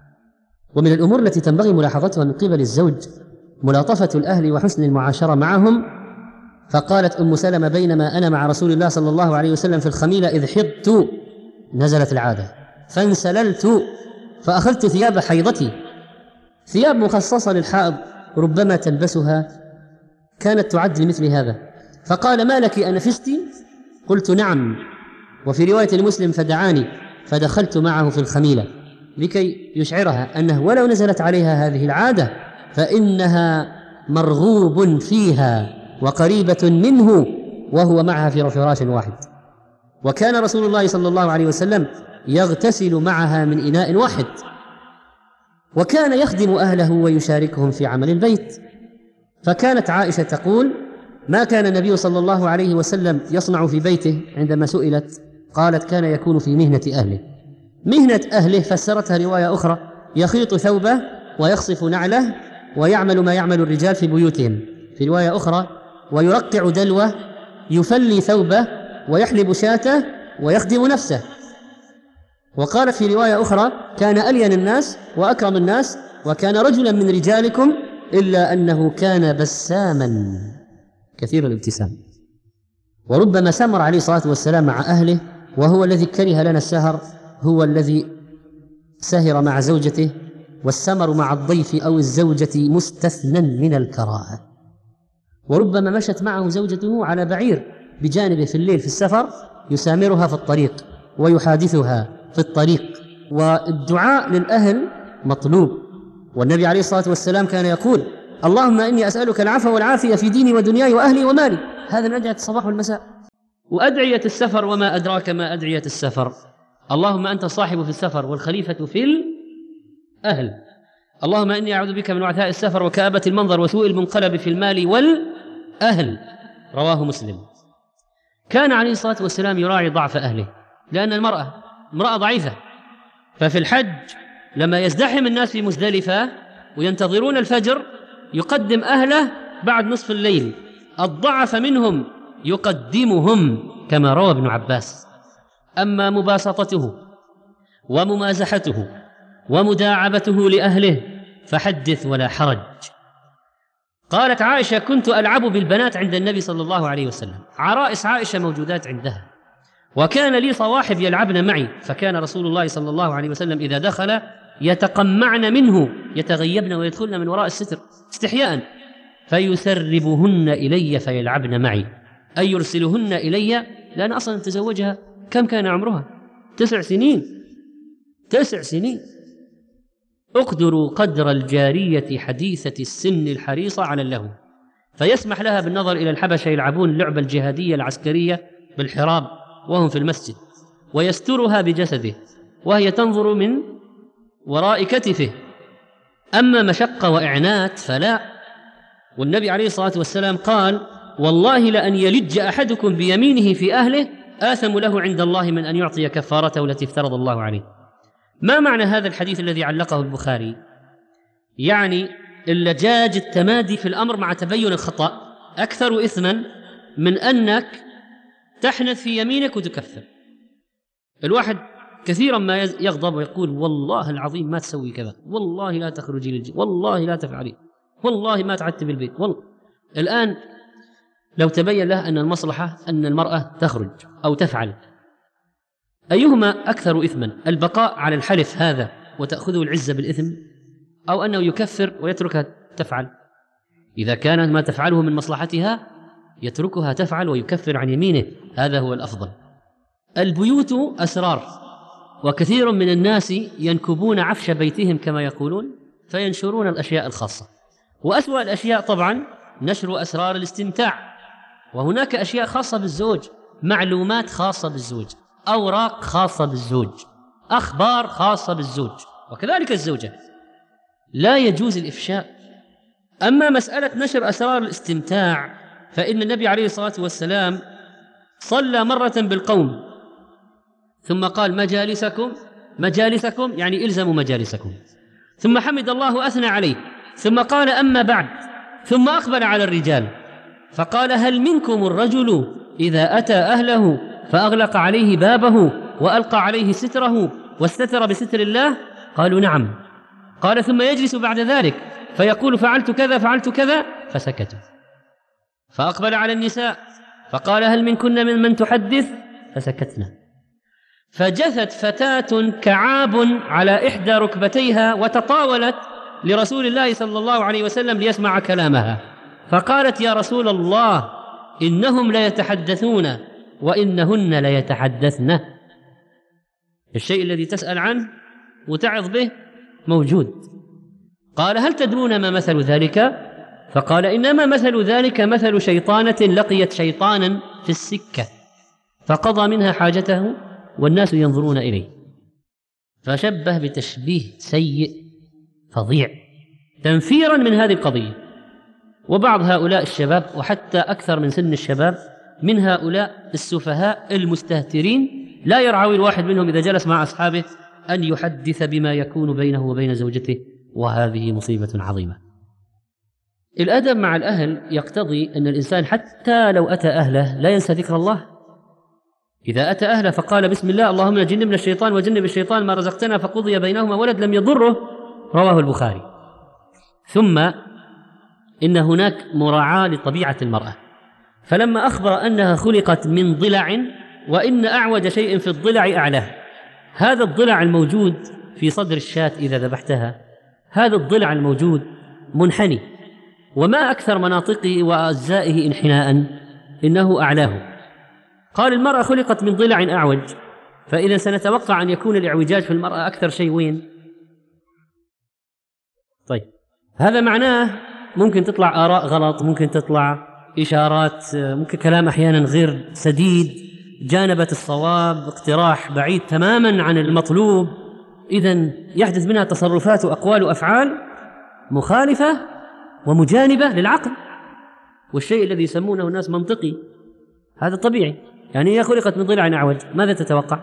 Speaker 4: ومن الأمور التي تنبغي ملاحظتها من قبل الزوج ملاطفة الأهل وحسن المعاشرة معهم. فقالت أم سلمة: بينما أنا مع رسول الله صلى الله عليه وسلم في الخميلة إذ حضت، نزلت العادة، فانسللت فأخذت ثياب حيضتي، ثياب مخصصة للحائض ربما تلبسها، كانت تعد لمثل هذا. فقال: ما لك أنفستي؟ قلت: نعم. وفي رواية لمسلم: فدعاني فدخلت معه في الخميلة، لكي يشعرها أنه ولو نزلت عليها هذه العادة فإنها مرغوب فيها وقريبة منه، وهو معها في فراش واحد. وكان رسول الله صلى الله عليه وسلم يغتسل معها من إناء واحد، وكان يخدم أهله ويشاركهم في عمل البيت. فكانت عائشة تقول: ما كان النبي صلى الله عليه وسلم يصنع في بيته؟ عندما سئلت قالت: كان يكون في مهنة أهله. مهنة أهله فسرتها رواية أخرى: يخيط ثوبه ويخصف نعله ويعمل ما يعمل الرجال في بيوتهم. في رواية أخرى: ويرقع دلوه، يفلي ثوبه ويحلب شاته ويخدم نفسه. وقالت في رواية أخرى: كان ألين الناس وأكرم الناس، وكان رجلا من رجالكم، إلا أنه كان بساما كثير الابتسام. وربما سمر عليه الصلاة والسلام مع أهله، وهو الذي كره لنا السهر، هو الذي سهر مع زوجته، والسمر مع الضيف أو الزوجة مستثنى من الكراهة. وربما مشت معه زوجته على بعير بجانبه في الليل في السفر، يسامرها في الطريق ويحادثها في الطريق. والدعاء للأهل مطلوب، والنبي عليه الصلاة والسلام كان يقول: اللهم إني أسألك العفو والعافية في ديني ودنياي وأهلي ومالي. هذا من أدعية الصباح والمساء. وأدعية السفر وما أدراك ما أدعية السفر: اللهم أنت الصاحب في السفر والخليفة في الأهل. اللهم إني أعوذ بك من وعثاء السفر وكآبة المنظر وسوء المنقلب في المال والأهل. رواه مسلم. كان عليه الصلاة والسلام يراعي ضعف أهله، لأن المرأة امرأة ضعيفة، ففي الحج لما يزدحم الناس في مزدلفة وينتظرون الفجر يقدم أهله بعد نصف الليل، الضعف منهم يقدمهم كما روى ابن عباس. أما مباسطته وممازحته ومداعبته لأهله فحدث ولا حرج. قالت عائشة: كنت ألعب بالبنات عند النبي صلى الله عليه وسلم. عرائس عائشة موجودات عندها، وكان لي صواحب يلعبن معي، فكان رسول الله صلى الله عليه وسلم إذا دخل يتقمعن منه، يتغيبن ويدخلن من وراء الستر استحياء، فيسربهن إلي فيلعبن معي، أي يرسلهن إلي، لأن أصلا تزوجها كم كان عمرها؟ تسع سنين تسع سنين اقدروا قدر الجارية حديثة السن الحريصة على اللهو، فيسمح لها بالنظر إلى الحبشة يلعبون اللعبة الجهادية العسكرية بالحراب وهم في المسجد، ويسترها بجسده وهي تنظر من وراء كتفه. أما مشقة وإعنات فلا. والنبي عليه الصلاة والسلام قال: والله لأن يلج أحدكم بيمينه في أهله آثم له عند الله من أن يعطي كفارته التي افترض الله عليه. ما معنى هذا الحديث الذي علقه البخاري؟ يعني اللجاج، التمادي في الأمر مع تبين الخطأ، أكثر إثما من أنك تحنث في يمينك وتكفر. الواحد كثيرا ما يغضب ويقول: والله العظيم ما تسوي كذا، والله لا تخرجي للجي، والله لا تفعلي، والله ما تعدت بالبيت، والله. الآن لو تبين له أن المصلحة أن المرأة تخرج أو تفعل، أيهما أكثر إثما؟ البقاء على الحلف هذا وتأخذه العزة بالإثم، أو أنه يكفر ويتركها تفعل؟ إذا كانت ما تفعله من مصلحتها يتركها تفعل ويكفر عن يمينه، هذا هو الأفضل. البيوت أسرار، وكثير من الناس ينكبون عفش بيتهم كما يقولون فينشرون الأشياء الخاصة، وأسوأ الأشياء طبعا نشر أسرار الاستمتاع. وهناك أشياء خاصة بالزوج، معلومات خاصة بالزوج، أوراق خاصة بالزوج، أخبار خاصة بالزوج، وكذلك الزوجة، لا يجوز الإفشاء. أما مسألة نشر أسرار الاستمتاع فإن النبي عليه الصلاة والسلام صلى مرة بالقوم ثم قال: مجالسكم مجالسكم، يعني إلزموا مجالسكم، ثم حمد الله وأثنى عليه، ثم قال: أما بعد، ثم أقبل على الرجال فقال: هل منكم الرجل إذا أتى أهله فأغلق عليه بابه وألقى عليه ستره واستتر بستر الله؟ قالوا: نعم. قال: ثم يجلس بعد ذلك فيقول: فعلت كذا فعلت كذا، فسكتوا. فأقبل على النساء فقال: هل منكن من من تحدث؟ فسكتنا. فجثت فتاة كعاب على إحدى ركبتيها وتطاولت لرسول الله صلى الله عليه وسلم ليسمع كلامها، فقالت: يا رسول الله، إنهم ليتحدثون وإنهن ليتحدثن. الشيء الذي تسأل عنه وتعظ به موجود. قال: هل تدرون ما مثل ذلك؟ فقال: إنما مثل ذلك مثل شيطانة لقيت شيطانا في السكة فقضى منها حاجته والناس ينظرون إليه. فشبه بتشبيه سيء فظيع تنفيرا من هذه القضية. وبعض هؤلاء الشباب، وحتى أكثر من سن الشباب، من هؤلاء السفهاء المستهترين، لا يرعوي الواحد منهم إذا جلس مع أصحابه أن يحدث بما يكون بينه وبين زوجته، وهذه مصيبة عظيمة. الأدب مع الأهل يقتضي أن الإنسان حتى لو أتى أهله لا ينسى ذكر الله. إذا أتى أهله فقال: بسم الله، اللهم جنبنا الشيطان وجنب الشيطان ما رزقتنا، فقضي بينهما ولد لم يضره. رواه البخاري. ثم إن هناك مراعاة لطبيعة المرأة، فلما أخبر أنها خلقت من ضلع وإن أعوج شيء في الضلع أعلاه، هذا الضلع الموجود في صدر الشاة إذا ذبحتها، هذا الضلع الموجود منحني، وما أكثر مناطقه وأجزائه انحناء، إنه أعلاه. قال المرأة خلقت من ضلع أعوج، فإذا سنتوقع أن يكون الإعوجاج في المرأة أكثر شيء وين؟ طيب هذا معناه ممكن تطلع آراء غلط، ممكن تطلع إشارات، ممكن كلام أحيانا غير سديد، جانبت الصواب، اقتراح بعيد تماما عن المطلوب، إذن يحدث منها تصرفات وأقوال وأفعال مخالفة ومجانبة للعقل والشيء الذي يسمونه الناس منطقي. هذا طبيعي، يعني هي خلقت من ضلع أعوج، ماذا تتوقع؟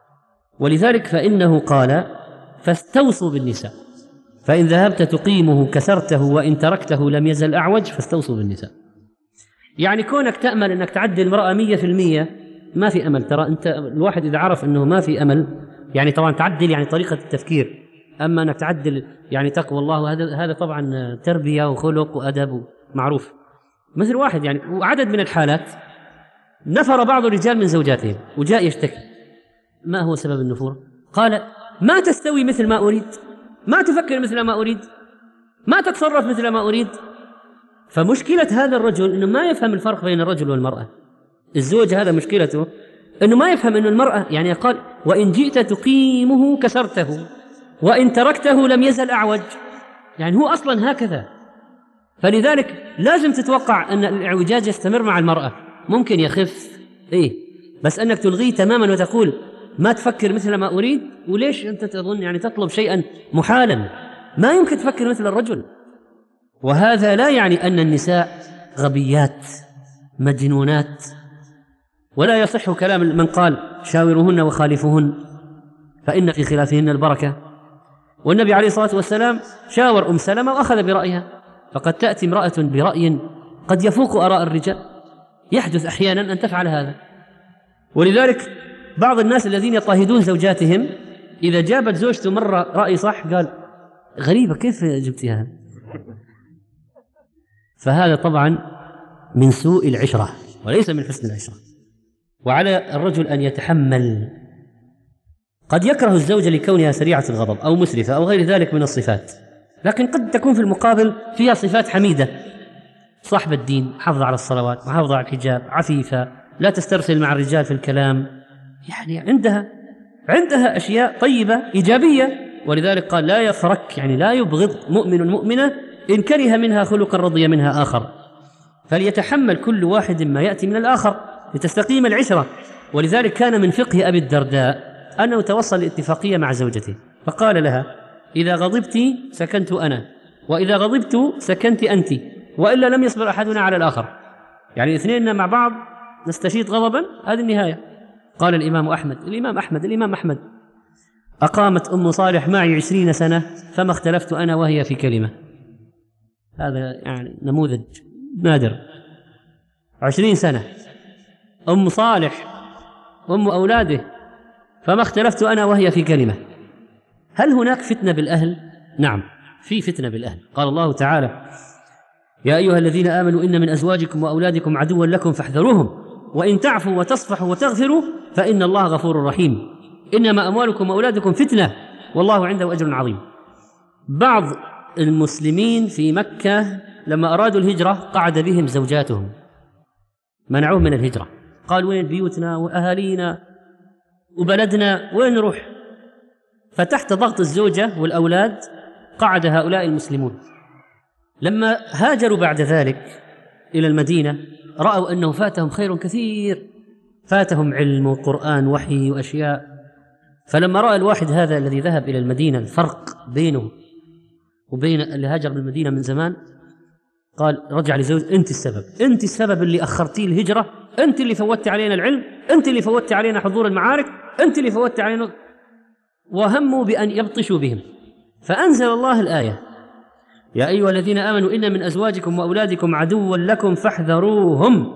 Speaker 4: ولذلك فإنه قال فاستوصوا بالنساء، فإن ذهبت تقيمه كسرته وإن تركته لم يزل أعوج فاستوصوا بالنساء. يعني كونك تأمل أنك تعدل المرأة مية في المية ما في أمل. ترى أنت الواحد إذا عرف أنه ما في أمل، يعني طبعا تعدل يعني طريقة التفكير، أما أنك تعدل يعني تقوى الله، هذا هذا طبعا تربية وخلق وأدب معروف. مثل واحد يعني وعدد من الحالات نفر بعض الرجال من زوجاتهم وجاء يشتكي، ما هو سبب النفور؟ قال ما تستوي مثل ما أريد، ما تفكر مثل ما أريد، ما تتصرف مثل ما أريد. فمشكلة هذا الرجل أنه ما يفهم الفرق بين الرجل والمرأة. الزوج هذا مشكلته أنه ما يفهم أن المرأة، يعني قال وإن جئت تقيمه كسرته وإن تركته لم يزل أعوج، يعني هو أصلا هكذا. فلذلك لازم تتوقع أن الإعوجاج يستمر مع المرأة، ممكن يخف إيه، بس أنك تلغيه تماما وتقول ما تفكر مثل ما أريد. وليش أنت تظن يعني تطلب شيئا محالا؟ ما يمكن تفكر مثل الرجل. وهذا لا يعني أن النساء غبيات مجنونات، ولا يصح كلام من قال شاورهن وخالفهن فإن في خلافهن البركة. والنبي عليه الصلاة والسلام شاور أم سلمة وأخذ برأيها، فقد تأتي امرأة برأي قد يفوق آراء الرجال، يحدث أحيانا أن تفعل هذا. ولذلك بعض الناس الذين يضطهدون زوجاتهم إذا جابت زوجته مرة رأي صح قال غريبة كيف جبتها. فهذا طبعا من سوء العشرة وليس من حسن العشرة. وعلى الرجل أن يتحمل. قد يكره الزوجة لكونها سريعة الغضب أو مسرفة أو غير ذلك من الصفات، لكن قد تكون في المقابل فيها صفات حميدة، صاحب الدين، محافظة على الصلوات، محافظة على الحجاب، عفيفة، لا تسترسل مع الرجال في الكلام، يعني عندها عندها أشياء طيبة إيجابية. ولذلك قال لا يفرك، يعني لا يبغض مؤمن مؤمنة إن كره منها خلقا رضي منها آخر، فليتحمل كل واحد ما يأتي من الآخر لتستقيم العشرة. ولذلك كان من فقه أبي الدرداء أنه توصل لاتفاقية مع زوجته، فقال لها إذا غضبت سكنت أنا، وإذا غضبت سكنت أنت، وإلا لم يصبر أحدنا على الآخر، يعني الاثنين مع بعض نستشيط غضبا، هذه النهاية. قال الإمام أحمد الإمام أحمد الإمام أحمد أقامت أم صالح معي عشرين سنة فما اختلفت أنا وهي في كلمة. هذا يعني نموذج نادر. عشرين سنة أم صالح أم أولاده فما اختلفت أنا وهي في كلمة. هل هناك فتنة بالأهل؟ نعم، في فتنة بالأهل. قال الله تعالى يا أيها الذين آمنوا إن من أزواجكم وأولادكم عدوا لكم فاحذروهم وإن تعفوا وتصفحوا وتغفروا فإن الله غفور رحيم إنما أموالكم وأولادكم فتنة والله عنده أجر عظيم. بعض المسلمين في مكة لما أرادوا الهجرة قعد بهم زوجاتهم، منعوهم من الهجرة، قال وين بيوتنا وأهالينا وبلدنا وين نروح؟ فتحت ضغط الزوجة والأولاد قعد هؤلاء المسلمون. لما هاجروا بعد ذلك إلى المدينة رأوا أنه فاتهم خير كثير، فاتهم علم وقرآن وحي وأشياء. فلما رأى الواحد هذا الذي ذهب إلى المدينة الفرق بينه وبين اللي هاجر من المدينة من زمان، قال رجع لزوج أنت السبب، أنت السبب اللي أخرتي الهجرة، أنت اللي فوتت علينا العلم، أنت اللي فوتت علينا حضور المعارك، أنت اللي فوتت علينا. وهموا بأن يبطشوا بهم، فأنزل الله الآية يا أيها الذين آمنوا إن من أزواجكم وأولادكم عدوا لكم فاحذروهم.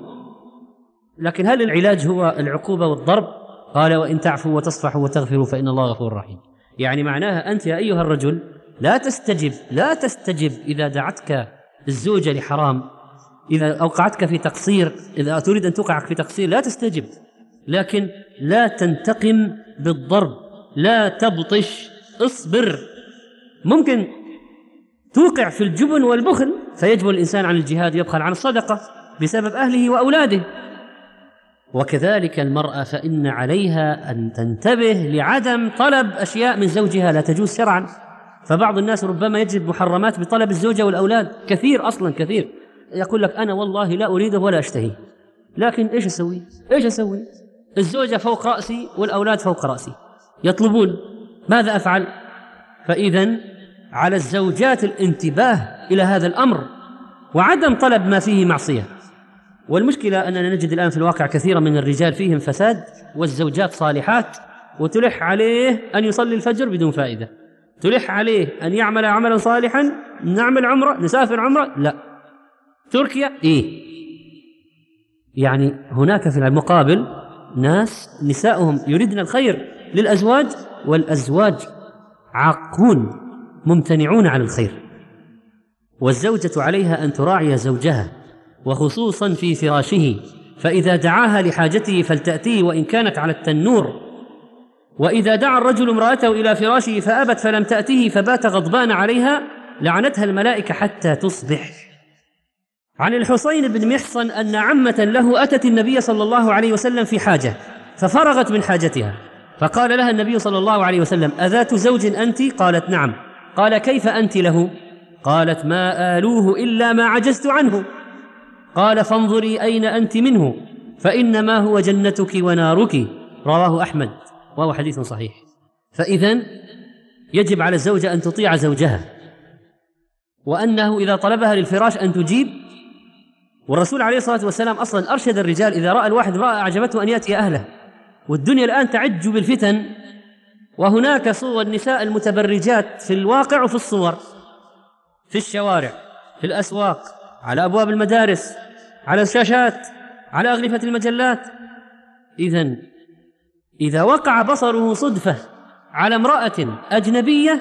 Speaker 4: لكن هل العلاج هو العقوبة والضرب؟ قال وإن تعفوا وتصفحوا وتغفروا فإن الله غفور رحيم. يعني معناها أنت يا أيها الرجل لا تستجب لا تستجب إذا دعتك الزوجة لحرام إذا أوقعتك في تقصير، إذا تريد أن توقعك في تقصير لا تستجب، لكن لا تنتقم بالضرب، لا تبطش، اصبر. ممكن توقع في الجبن والبخل فيجبن الإنسان عن الجهاد، يبخل عن الصدقة بسبب أهله وأولاده. وكذلك المرأة فإن عليها أن تنتبه لعدم طلب أشياء من زوجها لا تجوز شرعا. فبعض الناس ربما يجد محرمات بطلب الزوجة والأولاد، كثير أصلا كثير، يقول لك أنا والله لا أريده ولا أشتهيه، لكن إيش أسوي؟ إيش أسوي؟ الزوجة فوق رأسي والأولاد فوق رأسي يطلبون، ماذا أفعل؟ فإذن على الزوجات الانتباه إلى هذا الأمر وعدم طلب ما فيه معصية. والمشكلة أننا نجد الآن في الواقع كثيرا من الرجال فيهم فساد والزوجات صالحات، وتلح عليه أن يصلي الفجر بدون فائدة، تلح عليه أن يعمل عملا صالحا، نعمل عمرة، نسافر عمرة، لا. تركيا إيه؟ يعني هناك في المقابل ناس نساؤهم يريدن الخير للأزواج والأزواج عاقون ممتنعون عن الخير. والزوجة عليها أن تراعي زوجها وخصوصا في فراشه، فإذا دعاها لحاجته فلتأتيه وإن كانت على التنور، وإذا دعا الرجل امرأته إلى فراشه فأبت فلم تأته فبات غضبان عليها لعنتها الملائكة حتى تصبح. عن الحسين بن محصن أن عمة له أتت النبي صلى الله عليه وسلم في حاجة ففرغت من حاجتها، فقال لها النبي صلى الله عليه وسلم أذات زوج أنت؟ قالت نعم. قال كيف أنت له؟ قالت ما آلوه إلا ما عجزت عنه. قال فانظري أين أنت منه فإنما هو جنتك ونارك. رواه أحمد وهو حديث صحيح. فإذن يجب على الزوجة أن تطيع زوجها، وأنه إذا طلبها للفراش أن تجيب. والرسول عليه الصلاة والسلام أصلا أرشد الرجال إذا رأى الواحد امرأة أعجبته أن يأتي أهله. والدنيا الآن تعج بالفتن، وهناك صور النساء المتبرجات في الواقع وفي الصور، في الشوارع، في الأسواق، على أبواب المدارس، على الشاشات، على أغلفة المجلات. إذن إذا وقع بصره صدفة على امرأة أجنبية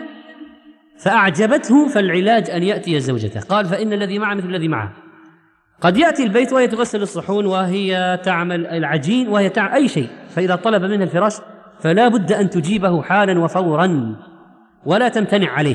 Speaker 4: فأعجبته فالعلاج أن يأتي زوجته. قال فإن الذي معه مثل الذي معه. قد يأتي البيت وهي تغسل الصحون وهي تعمل العجين وهي تعمل أي شيء، فإذا طلب منها الفراش فلا بد أن تجيبه حالا وفورا ولا تمتنع عليه،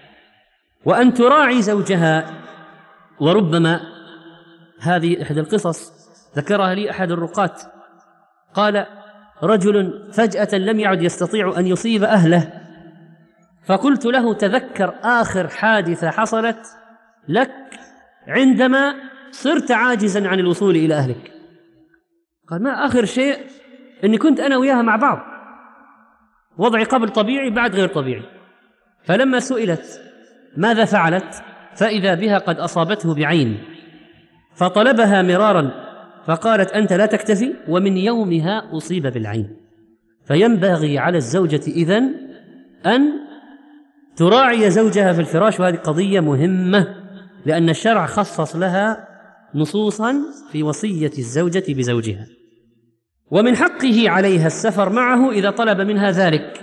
Speaker 4: وأن تراعي زوجها. وربما هذه إحدى القصص ذكرها لي أحد الرقاة، قال رجل فجأة لم يعد يستطيع أن يصيب أهله، فقلت له تذكر آخر حادثة حصلت لك عندما صرت عاجزا عن الوصول إلى أهلك. قال ما آخر شيء؟ أني كنت أنا وياها مع بعض، وضعي قبل طبيعي بعد غير طبيعي. فلما سئلت ماذا فعلت فإذا بها قد أصابته بعين، فطلبها مرارا فقالت أنت لا تكتفي، ومن يومها أصيب بالعين. فينبغي على الزوجة إذن أن تراعي زوجها في الفراش، وهذه قضية مهمة لأن الشرع خصص لها نصوصا في وصية الزوجة بزوجها. ومن حقه عليها السفر معه إذا طلب منها ذلك،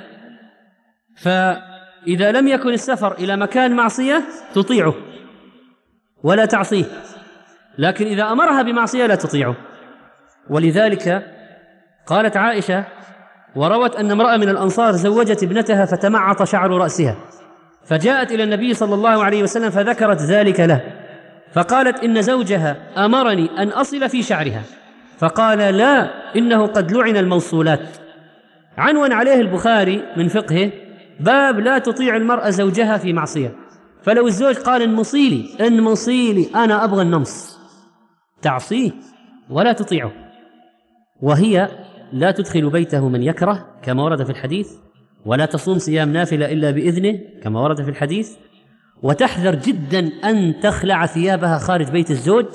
Speaker 4: فإذا لم يكن السفر إلى مكان معصية تطيعه ولا تعصيه، لكن إذا أمرها بمعصية لا تطيعه. ولذلك قالت عائشة وروت أن امرأة من الأنصار زوجت ابنتها فتمعط شعر رأسها، فجاءت إلى النبي صلى الله عليه وسلم فذكرت ذلك له، فقالت إن زوجها أمرني أن أصل في شعرها، فقال لا إنه قد لعن الموصولات. عنون عليه البخاري من فقهه باب لا تطيع المرأة زوجها في معصية. فلو الزوج قال انمصيلي انمصيلي أنا أبغى النمص، تعصيه ولا تطيعه. وهي لا تدخل بيته من يكره كما ورد في الحديث، ولا تصوم صيام نافلة إلا بإذنه كما ورد في الحديث، وتحذر جدا أن تخلع ثيابها خارج بيت الزوج،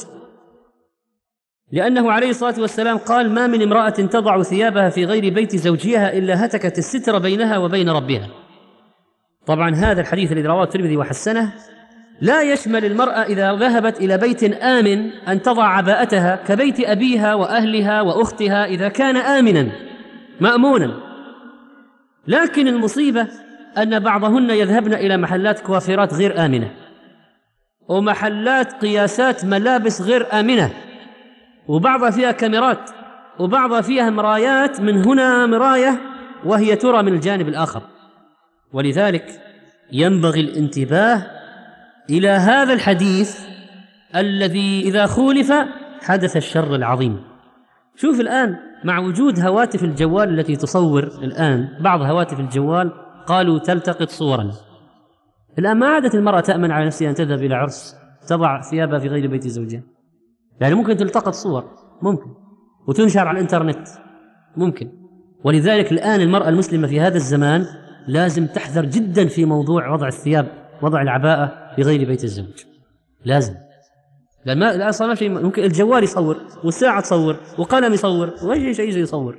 Speaker 4: لأنه عليه الصلاة والسلام قال ما من امرأة تضع ثيابها في غير بيت زوجها إلا هتكت الستر بينها وبين ربها. طبعا هذا الحديث الذي رواه الترمذي وحسنه لا يشمل المرأة إذا ذهبت إلى بيت آمن أن تضع عباءتها كبيت أبيها وأهلها وأختها إذا كان آمنا مأمونا. لكن المصيبة أن بعضهن يذهبن إلى محلات كوافيرات غير آمنة، ومحلات قياسات ملابس غير آمنة، وبعضها فيها كاميرات وبعضها فيها مرايات، من هنا مراية وهي ترى من الجانب الآخر. ولذلك ينبغي الانتباه إلى هذا الحديث الذي إذا خولف حدث الشر العظيم. شوف الآن مع وجود هواتف الجوال التي تصور، الآن بعض هواتف الجوال قالوا تلتقط صورا. الآن ما عادت المرأة تأمن على نفسها أن تذهب إلى عرس تضع ثيابها في غير بيت زوجها، يعني ممكن تلتقط صور، ممكن، وتنشر على الإنترنت، ممكن. ولذلك الآن المرأة المسلمة في هذا الزمان لازم تحذر جدا في موضوع وضع الثياب، وضع العباءة في غير بيت الزوج، لازم. لأن ما لا صار شيء، ممكن الجوال يصور والساعة تصور وقلم يصور وأي شيء يصور.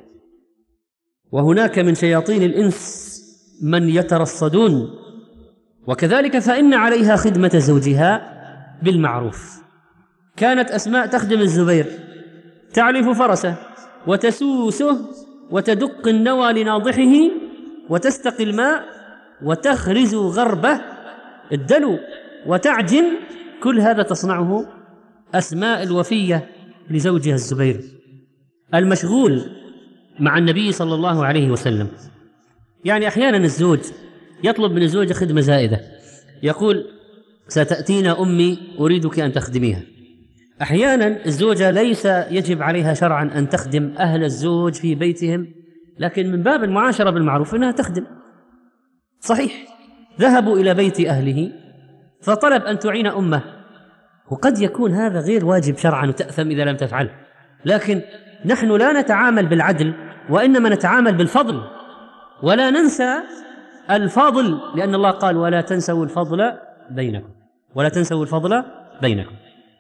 Speaker 4: وهناك من شياطين الإنس من يترصدون. وكذلك فإن عليها خدمة زوجها بالمعروف. كانت أسماء تخدم الزبير، تعلف فرسه وتسوسه وتدق النوى لناضحه وتستقي الماء وتخرز غربه الدلو وتعجن، كل هذا تصنعه أسماء الوفية لزوجها الزبير المشغول مع النبي صلى الله عليه وسلم. يعني أحيانا الزوج يطلب من الزوجة خدمة زائدة، يقول ستأتينا أمي أريدك أن تخدميها. أحيانا الزوجة ليس يجب عليها شرعا أن تخدم أهل الزوج في بيتهم، لكن من باب المعاشرة بالمعروف أنها تخدم. صحيح ذهبوا إلى بيت أهله فطلب أن تعين أمه، وقد يكون هذا غير واجب شرعا وتأثم إذا لم تفعل، لكن نحن لا نتعامل بالعدل وإنما نتعامل بالفضل، ولا ننسى الفضل، لأن الله قال ولا تنسوا الفضل بينكم، ولا تنسوا الفضل بينكم.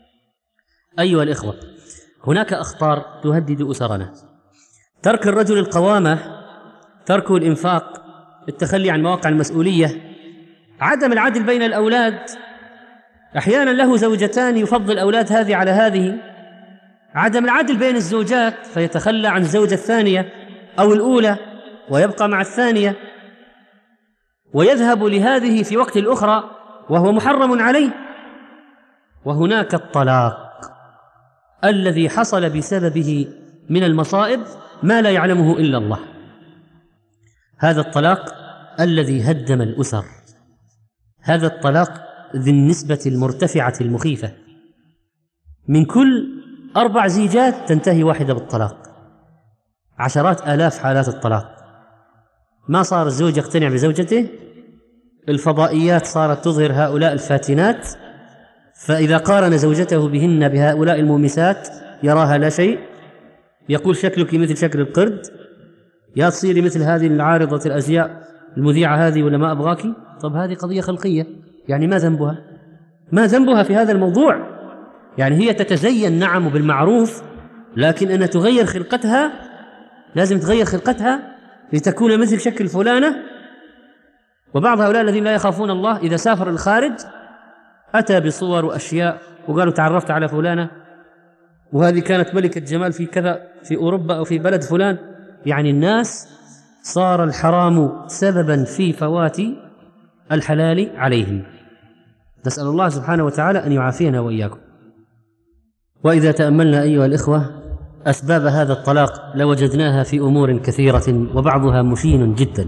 Speaker 4: أيها الإخوة، هناك أخطار تهدد أسرنا: ترك الرجل القوامة، ترك الإنفاق، التخلي عن مواقع المسؤولية، عدم العدل بين الأولاد. أحيانا له زوجتان يفضل أولاد هذه على هذه، عدم العدل بين الزوجات فيتخلى عن الزوجة الثانية أو الأولى ويبقى مع الثانية، ويذهب لهذه في وقت الأخرى وهو محرم عليه. وهناك الطلاق الذي حصل بسببه من المصائب ما لا يعلمه إلا الله. هذا الطلاق الذي هدم الأسر، هذا الطلاق ذي النسبة المرتفعة المخيفة، من كل أربع زيجات تنتهي واحدة بالطلاق، عشرات آلاف حالات الطلاق. ما صار الزوج يقتنع بزوجته، الفضائيات صارت تظهر هؤلاء الفاتنات، فإذا قارن زوجته بهن بهؤلاء المومسات يراها لا شيء، يقول شكلك مثل شكل القرد، يا تصيري مثل هذه العارضة الأزياء المذيعة هذه ولا ما أبغاك. طب هذه قضية خلقية، يعني ما ذنبها؟ ما ذنبها في هذا الموضوع؟ يعني هي تتزين نعم بالمعروف، لكن أن تغير خلقتها، لازم تغير خلقتها لتكون مثل شكل فلانة. وبعض هؤلاء الذين لا يخافون الله إذا سافر الخارج أتى بصور وأشياء وقالوا تعرفت على فلانة وهذه كانت ملكة جمال في كذا في أوروبا أو في بلد فلان. يعني الناس صار الحرام سببا في فوات الحلال عليهم. نسأل الله سبحانه وتعالى أن يعافينا وإياكم. وإذا تأملنا أيها الإخوة أسباب هذا الطلاق لوجدناها في أمور كثيرة وبعضها مشين جدا.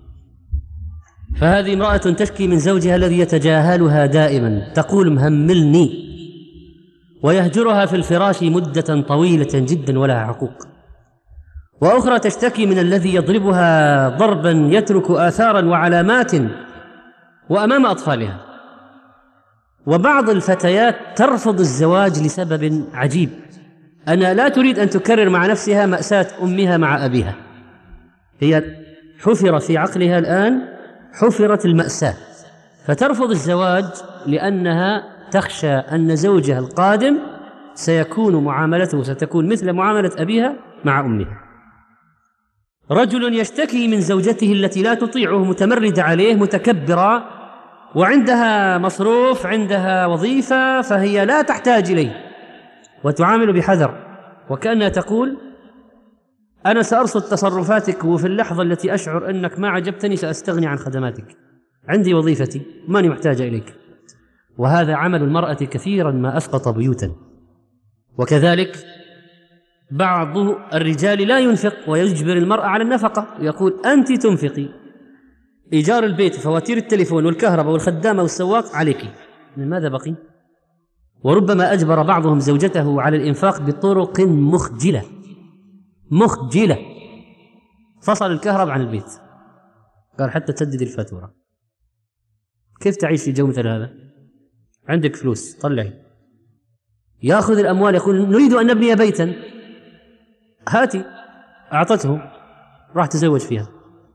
Speaker 4: فهذه امرأة تشكي من زوجها الذي يتجاهلها دائما، تقول مهملني، ويهجرها في الفراش مدة طويلة جدا ولها حقوق. وأخرى تشتكي من الذي يضربها ضربا يترك آثارا وعلامات وأمام أطفالها. وبعض الفتيات ترفض الزواج لسبب عجيب، أنا لا تريد أن تكرر مع نفسها مأساة أمها مع أبيها. هي حفر في عقلها الآن، حفرت المأساة، فترفض الزواج لأنها تخشى أن زوجها القادم سيكون معاملته ستكون مثل معاملة أبيها مع أمها. رجل يشتكي من زوجته التي لا تطيعه، متمردة عليه، متكبرة، وعندها مصروف، عندها وظيفة، فهي لا تحتاج إليه وتعامل بحذر، وكأنها تقول أنا سأرصد تصرفاتك وفي اللحظة التي أشعر أنك ما عجبتني سأستغني عن خدماتك، عندي وظيفتي ماني محتاجة إليك. وهذا عمل المرأة كثيرا ما أسقط بيوتا. وكذلك بعض الرجال لا ينفق ويجبر المرأة على النفقة، يقول أنت تنفقي، إيجار البيت، فواتير التليفون والكهرباء والخدامة والسواق عليك، من ماذا بقي؟ وربما أجبر بعضهم زوجته على الإنفاق بطرق مخجلة مخجلة فصل الكهرباء عن البيت، قال حتى تسدد الفاتورة. كيف تعيش في جو مثل هذا؟ عندك فلوس طلعي، يأخذ الأموال يقول نريد أن نبني بيتا، هاتي، أعطته، راح تزوج فيها.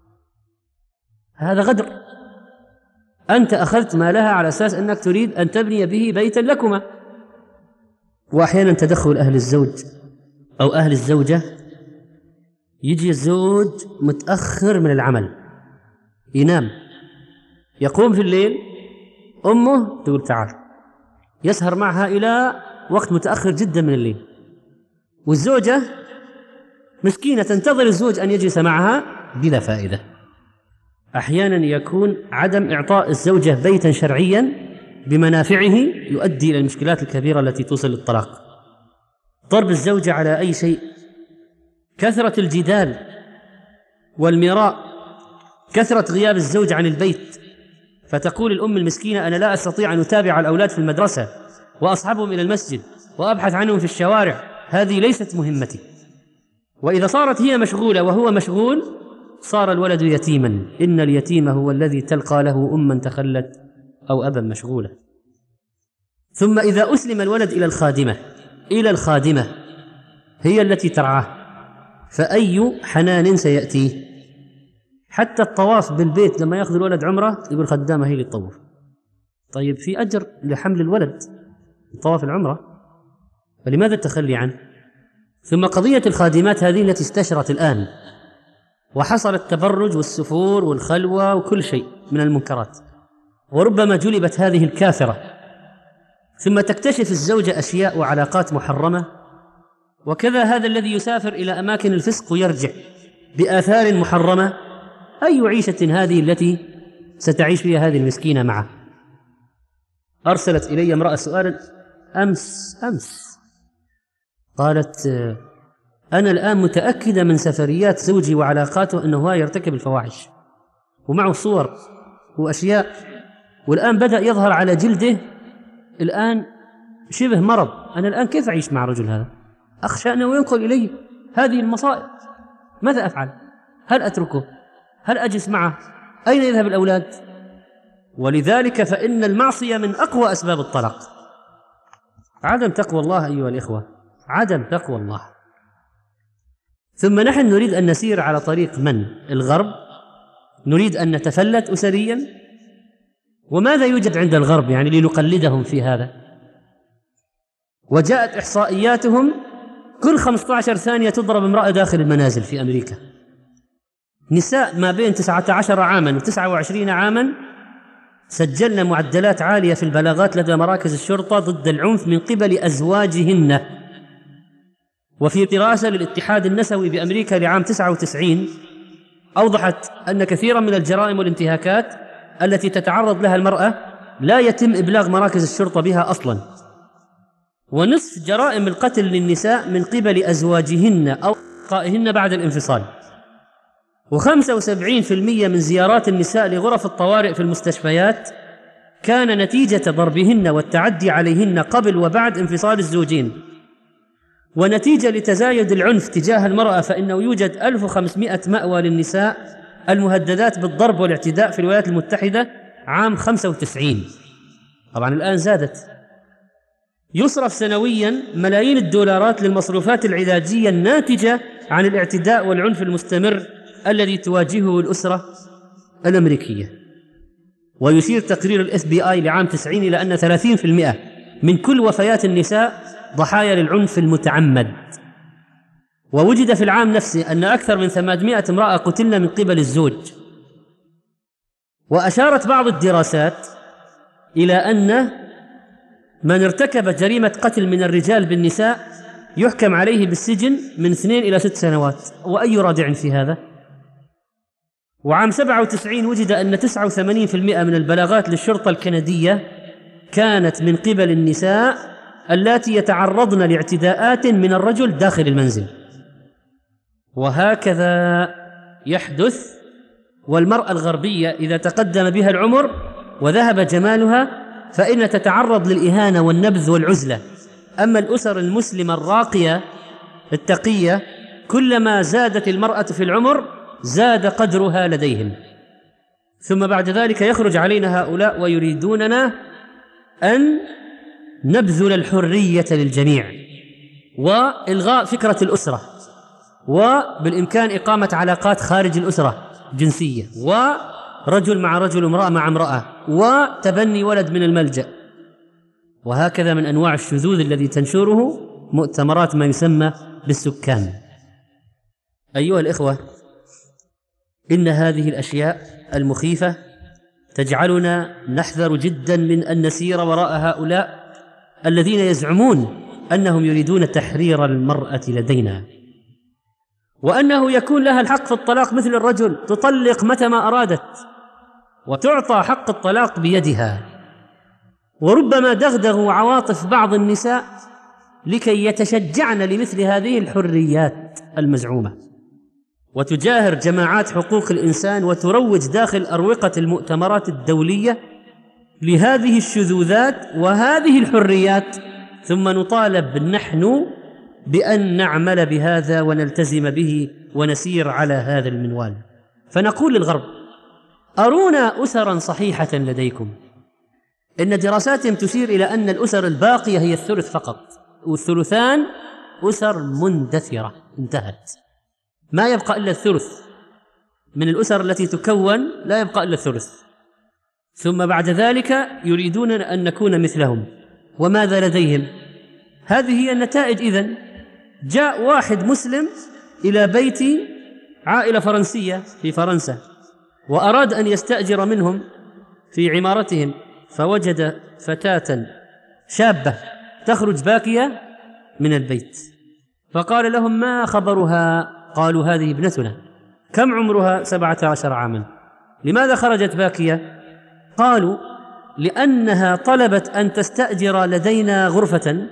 Speaker 4: هذا غدر. أنت أخذت مالها على أساس أنك تريد أن تبني به بيتا لكما. وأحيانا تدخل أهل الزوج أو أهل الزوجة، يجي الزوج متأخر من العمل، ينام، يقوم في الليل، أمه تقول تعال، يسهر معها إلى وقت متأخر جدا من الليل، والزوجة مسكينة تنتظر الزوج أن يجلس معها بلا فائدة. أحيانا يكون عدم إعطاء الزوجة بيتا شرعيا بمنافعه يؤدي إلى المشكلات الكبيرة التي توصل للطلاق. ضرب الزوجة على أي شيء، كثرة الجدال والمراء، كثرة غياب الزوج عن البيت، فتقول الأم المسكينة أنا لا أستطيع أن أتابع الأولاد في المدرسة وأصحبهم إلى المسجد وأبحث عنهم في الشوارع، هذه ليست مهمتي. وإذا صارت هي مشغولة وهو مشغول صار الولد يتيما، إن اليتيم هو الذي تلقى له أما تخلت أو أبا مشغولة. ثم إذا أسلم الولد إلى الخادمة إلى الخادمة هي التي ترعاه، فأي حنان سيأتيه؟ حتى الطواف بالبيت لما يأخذ الولد عمرة يقول خدامة هي اللي تطوف. طيب في أجر لحمل الولد طواف العمرة، فلماذا التخلي عنه؟ ثم قضية الخادمات هذه التي استشرت الآن وحصل التبرج والسفور والخلوة وكل شيء من المنكرات، وربما جلبت هذه الكافرة، ثم تكتشف الزوجة أشياء وعلاقات محرمة. وكذا هذا الذي يسافر إلى أماكن الفسق ويرجع بآثار محرمة، أي عيشة هذه التي ستعيش فيها هذه المسكينة معه؟ أرسلت إلي امرأة سؤالا أمس أمس قالت أنا الآن متأكدة من سفريات زوجي وعلاقاته أنه هو يرتكب الفواحش، ومعه صور وأشياء، والآن بدأ يظهر على جلده الآن شبه مرض. أنا الآن كيف أعيش مع رجل هذا؟ أخشى أنه ينقل إلي هذه المصائب، ماذا أفعل؟ هل أتركه؟ هل أجلس معه؟ أين يذهب الأولاد؟ ولذلك فإن المعصية من أقوى أسباب الطلاق، عدم تقوى الله أيها الإخوة، عدم تقوى الله. ثم نحن نريد أن نسير على طريق من؟ الغرب، نريد أن نتفلت أسريا. وماذا يوجد عند الغرب يعني لنقلدهم في هذا؟ وجاءت إحصائياتهم كل خمسة عشر ثانية تضرب امرأة داخل المنازل في أمريكا. نساء ما بين تسعة عشر عاما وتسعة وعشرين عاما سجلنا معدلات عالية في البلاغات لدى مراكز الشرطة ضد العنف من قبل أزواجهن. وفي دراسة للاتحاد النسوي بأمريكا لعام تسعة وتسعين أوضحت أن كثيرا من الجرائم والانتهاكات التي تتعرض لها المرأة لا يتم إبلاغ مراكز الشرطة بها أصلا، ونصف جرائم القتل للنساء من قبل أزواجهن أو أصدقائهن بعد الانفصال، وخمسة وسبعين بالمئة من زيارات النساء لغرف الطوارئ في المستشفيات كان نتيجة ضربهن والتعدي عليهن قبل وبعد انفصال الزوجين. ونتيجة لتزايد العنف تجاه المرأة فإنه يوجد ألف وخمسمئة مأوى للنساء المهددات بالضرب والاعتداء في الولايات المتحدة عام خمسة وتسعين. طبعا الآن زادت. يصرف سنويا ملايين الدولارات للمصروفات العلاجية الناتجة عن الاعتداء والعنف المستمر الذي تواجهه الأسرة الأمريكية. ويشير تقرير الاف بي آي لعام تسعين إلى أن ثلاثين بالمئة من كل وفيات النساء ضحايا للعنف المتعمد. ووجد في العام نفسه أن أكثر من ثمانمئة امرأة قتلن من قبل الزوج. وأشارت بعض الدراسات إلى أن من ارتكب جريمة قتل من الرجال بالنساء يحكم عليه بالسجن من اثنين إلى ست سنوات، وأي رادع في هذا؟ وعام سبعة وتسعين وجد أن تسعة وثمانين بالمئة من البلاغات للشرطة الكندية كانت من قبل النساء اللاتي يتعرضن لاعتداءات من الرجل داخل المنزل. وهكذا يحدث. والمرأة الغربية إذا تقدم بها العمر وذهب جمالها فإن تتعرض للإهانة والنبذ والعزلة. أما الأسر المسلمة الراقية التقية كلما زادت المرأة في العمر زاد قدرها لديهم. ثم بعد ذلك يخرج علينا هؤلاء ويريدوننا أن نبذل الحرية للجميع وإلغاء فكرة الأسرة، وبالإمكان إقامة علاقات خارج الأسرة جنسية، ورجل مع رجل، امرأة مع امرأة، وتبني ولد من الملجأ. وهكذا من أنواع الشذوذ الذي تنشره مؤتمرات ما يسمى بالسكان. أيها الإخوة، إن هذه الأشياء المخيفة تجعلنا نحذر جدا من أن نسير وراء هؤلاء الذين يزعمون أنهم يريدون تحرير المرأة لدينا، وأنه يكون لها الحق في الطلاق مثل الرجل، تطلق متى ما أرادت وتعطى حق الطلاق بيدها. وربما دغدغوا عواطف بعض النساء لكي يتشجعن لمثل هذه الحريات المزعومة، وتجاهر جماعات حقوق الإنسان وتروج داخل أروقة المؤتمرات الدولية لهذه الشذوذات وهذه الحريات، ثم نطالب نحن بأن نعمل بهذا ونلتزم به ونسير على هذا المنوال. فنقول للغرب: أرونا أسرا صحيحة لديكم. إن دراساتهم تشير إلى أن الأسر الباقية هي الثلث فقط، والثلثان أسر مندثرة انتهت، ما يبقى إلا الثلث من الأسر التي تكون، لا يبقى إلا الثلث. ثم بعد ذلك يريدون أن نكون مثلهم. وماذا لديهم؟ هذه هي النتائج. إذن جاء واحد مسلم إلى بيت عائلة فرنسية في فرنسا وأراد أن يستأجر منهم في عمارتهم، فوجد فتاة شابة تخرج باكية من البيت، فقال لهم: ما خبرها؟ قالوا: هذه ابنتنا. كم عمرها؟ سبعة عشر عاما. لماذا خرجت باكية؟ قالوا: لأنها طلبت أن تستأجر لدينا غرفة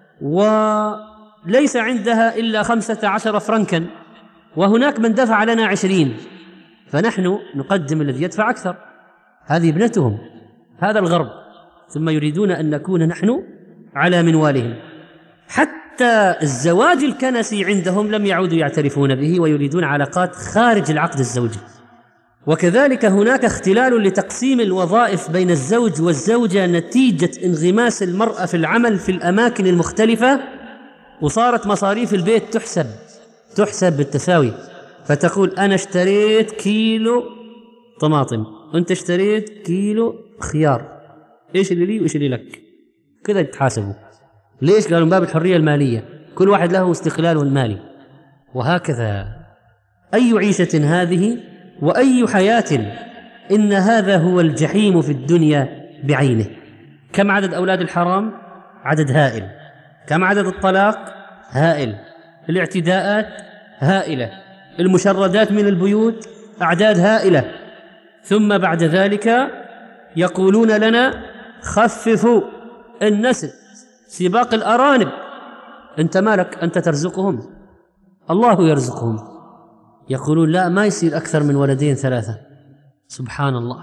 Speaker 4: وليس عندها إلا خمسة عشر فرنكا، وهناك من دفع لنا عشرين، فنحن نقدم الذي يدفع أكثر. هذه ابنتهم، هذا الغرب. ثم يريدون أن نكون نحن على منوالهم. حتى الزواج الكنسي عندهم لم يعودوا يعترفون به، ويريدون علاقات خارج العقد الزوجي. وكذلك هناك اختلال لتقسيم الوظائف بين الزوج والزوجة نتيجة انغماس المرأة في العمل في الأماكن المختلفة، وصارت مصاريف البيت تحسب تحسب بالتساوي. فتقول: أنا اشتريت كيلو طماطم، أنت اشتريت كيلو خيار، إيش اللي لي وإيش اللي لك؟ كذا يتحاسبوا. ليش؟ قالوا: من باب الحرية المالية، كل واحد له استقلاله المالي. وهكذا أي عيشة هذه وأي حياة! إن هذا هو الجحيم في الدنيا بعينه. كم عدد أولاد الحرام؟ عدد هائل. كم عدد الطلاق؟ هائل. الاعتداءات هائلة. المشردات من البيوت أعداد هائلة. ثم بعد ذلك يقولون لنا: خففوا النسل، سباق الأرانب. أنت مالك؟ أنت ترزقهم، الله يرزقهم. يقولون: لا، ما يصير أكثر من ولدين ثلاثة. سبحان الله.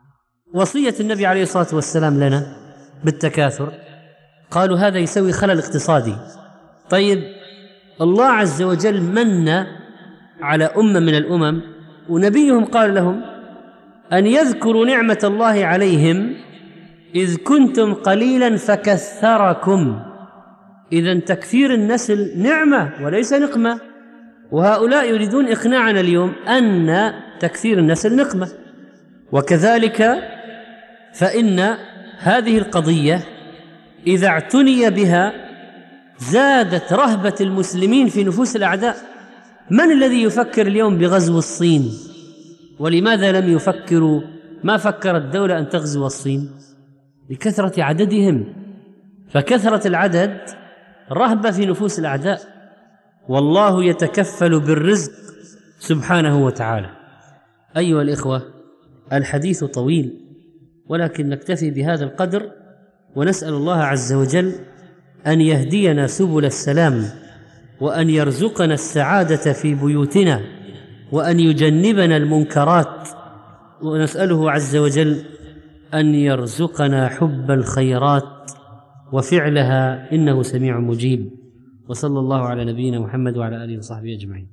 Speaker 4: وصية النبي عليه الصلاة والسلام لنا بالتكاثر، قالوا هذا يسوي خلل اقتصادي. طيب، الله عز وجل من على أمة من الأمم ونبيهم قال لهم أن يذكروا نعمة الله عليهم إذ كنتم قليلا فكثركم. إذن تكثير النسل نعمة وليس نقمة، وهؤلاء يريدون إقناعنا اليوم أن تكثير النسل نقمة. وكذلك فإن هذه القضية إذا اعتني بها زادت رهبة المسلمين في نفوس الأعداء. من الذي يفكر اليوم بغزو الصين؟ ولماذا لم يفكروا؟ ما فكرت الدولة أن تغزو الصين؟ لكثرة عددهم. فكثرة العدد رهبة في نفوس الأعداء، والله يتكفل بالرزق سبحانه وتعالى. أيها الإخوة، الحديث طويل، ولكن نكتفي بهذا القدر ونسأل الله عز وجل أن يهدينا سبل السلام، وأن يرزقنا السعادة في بيوتنا، وأن يجنبنا المنكرات، ونسأله عز وجل أن يرزقنا حب الخيرات وفعلها، إنه سميع مجيب. وصلى الله على نبينا محمد وعلى آله وصحبه أجمعين.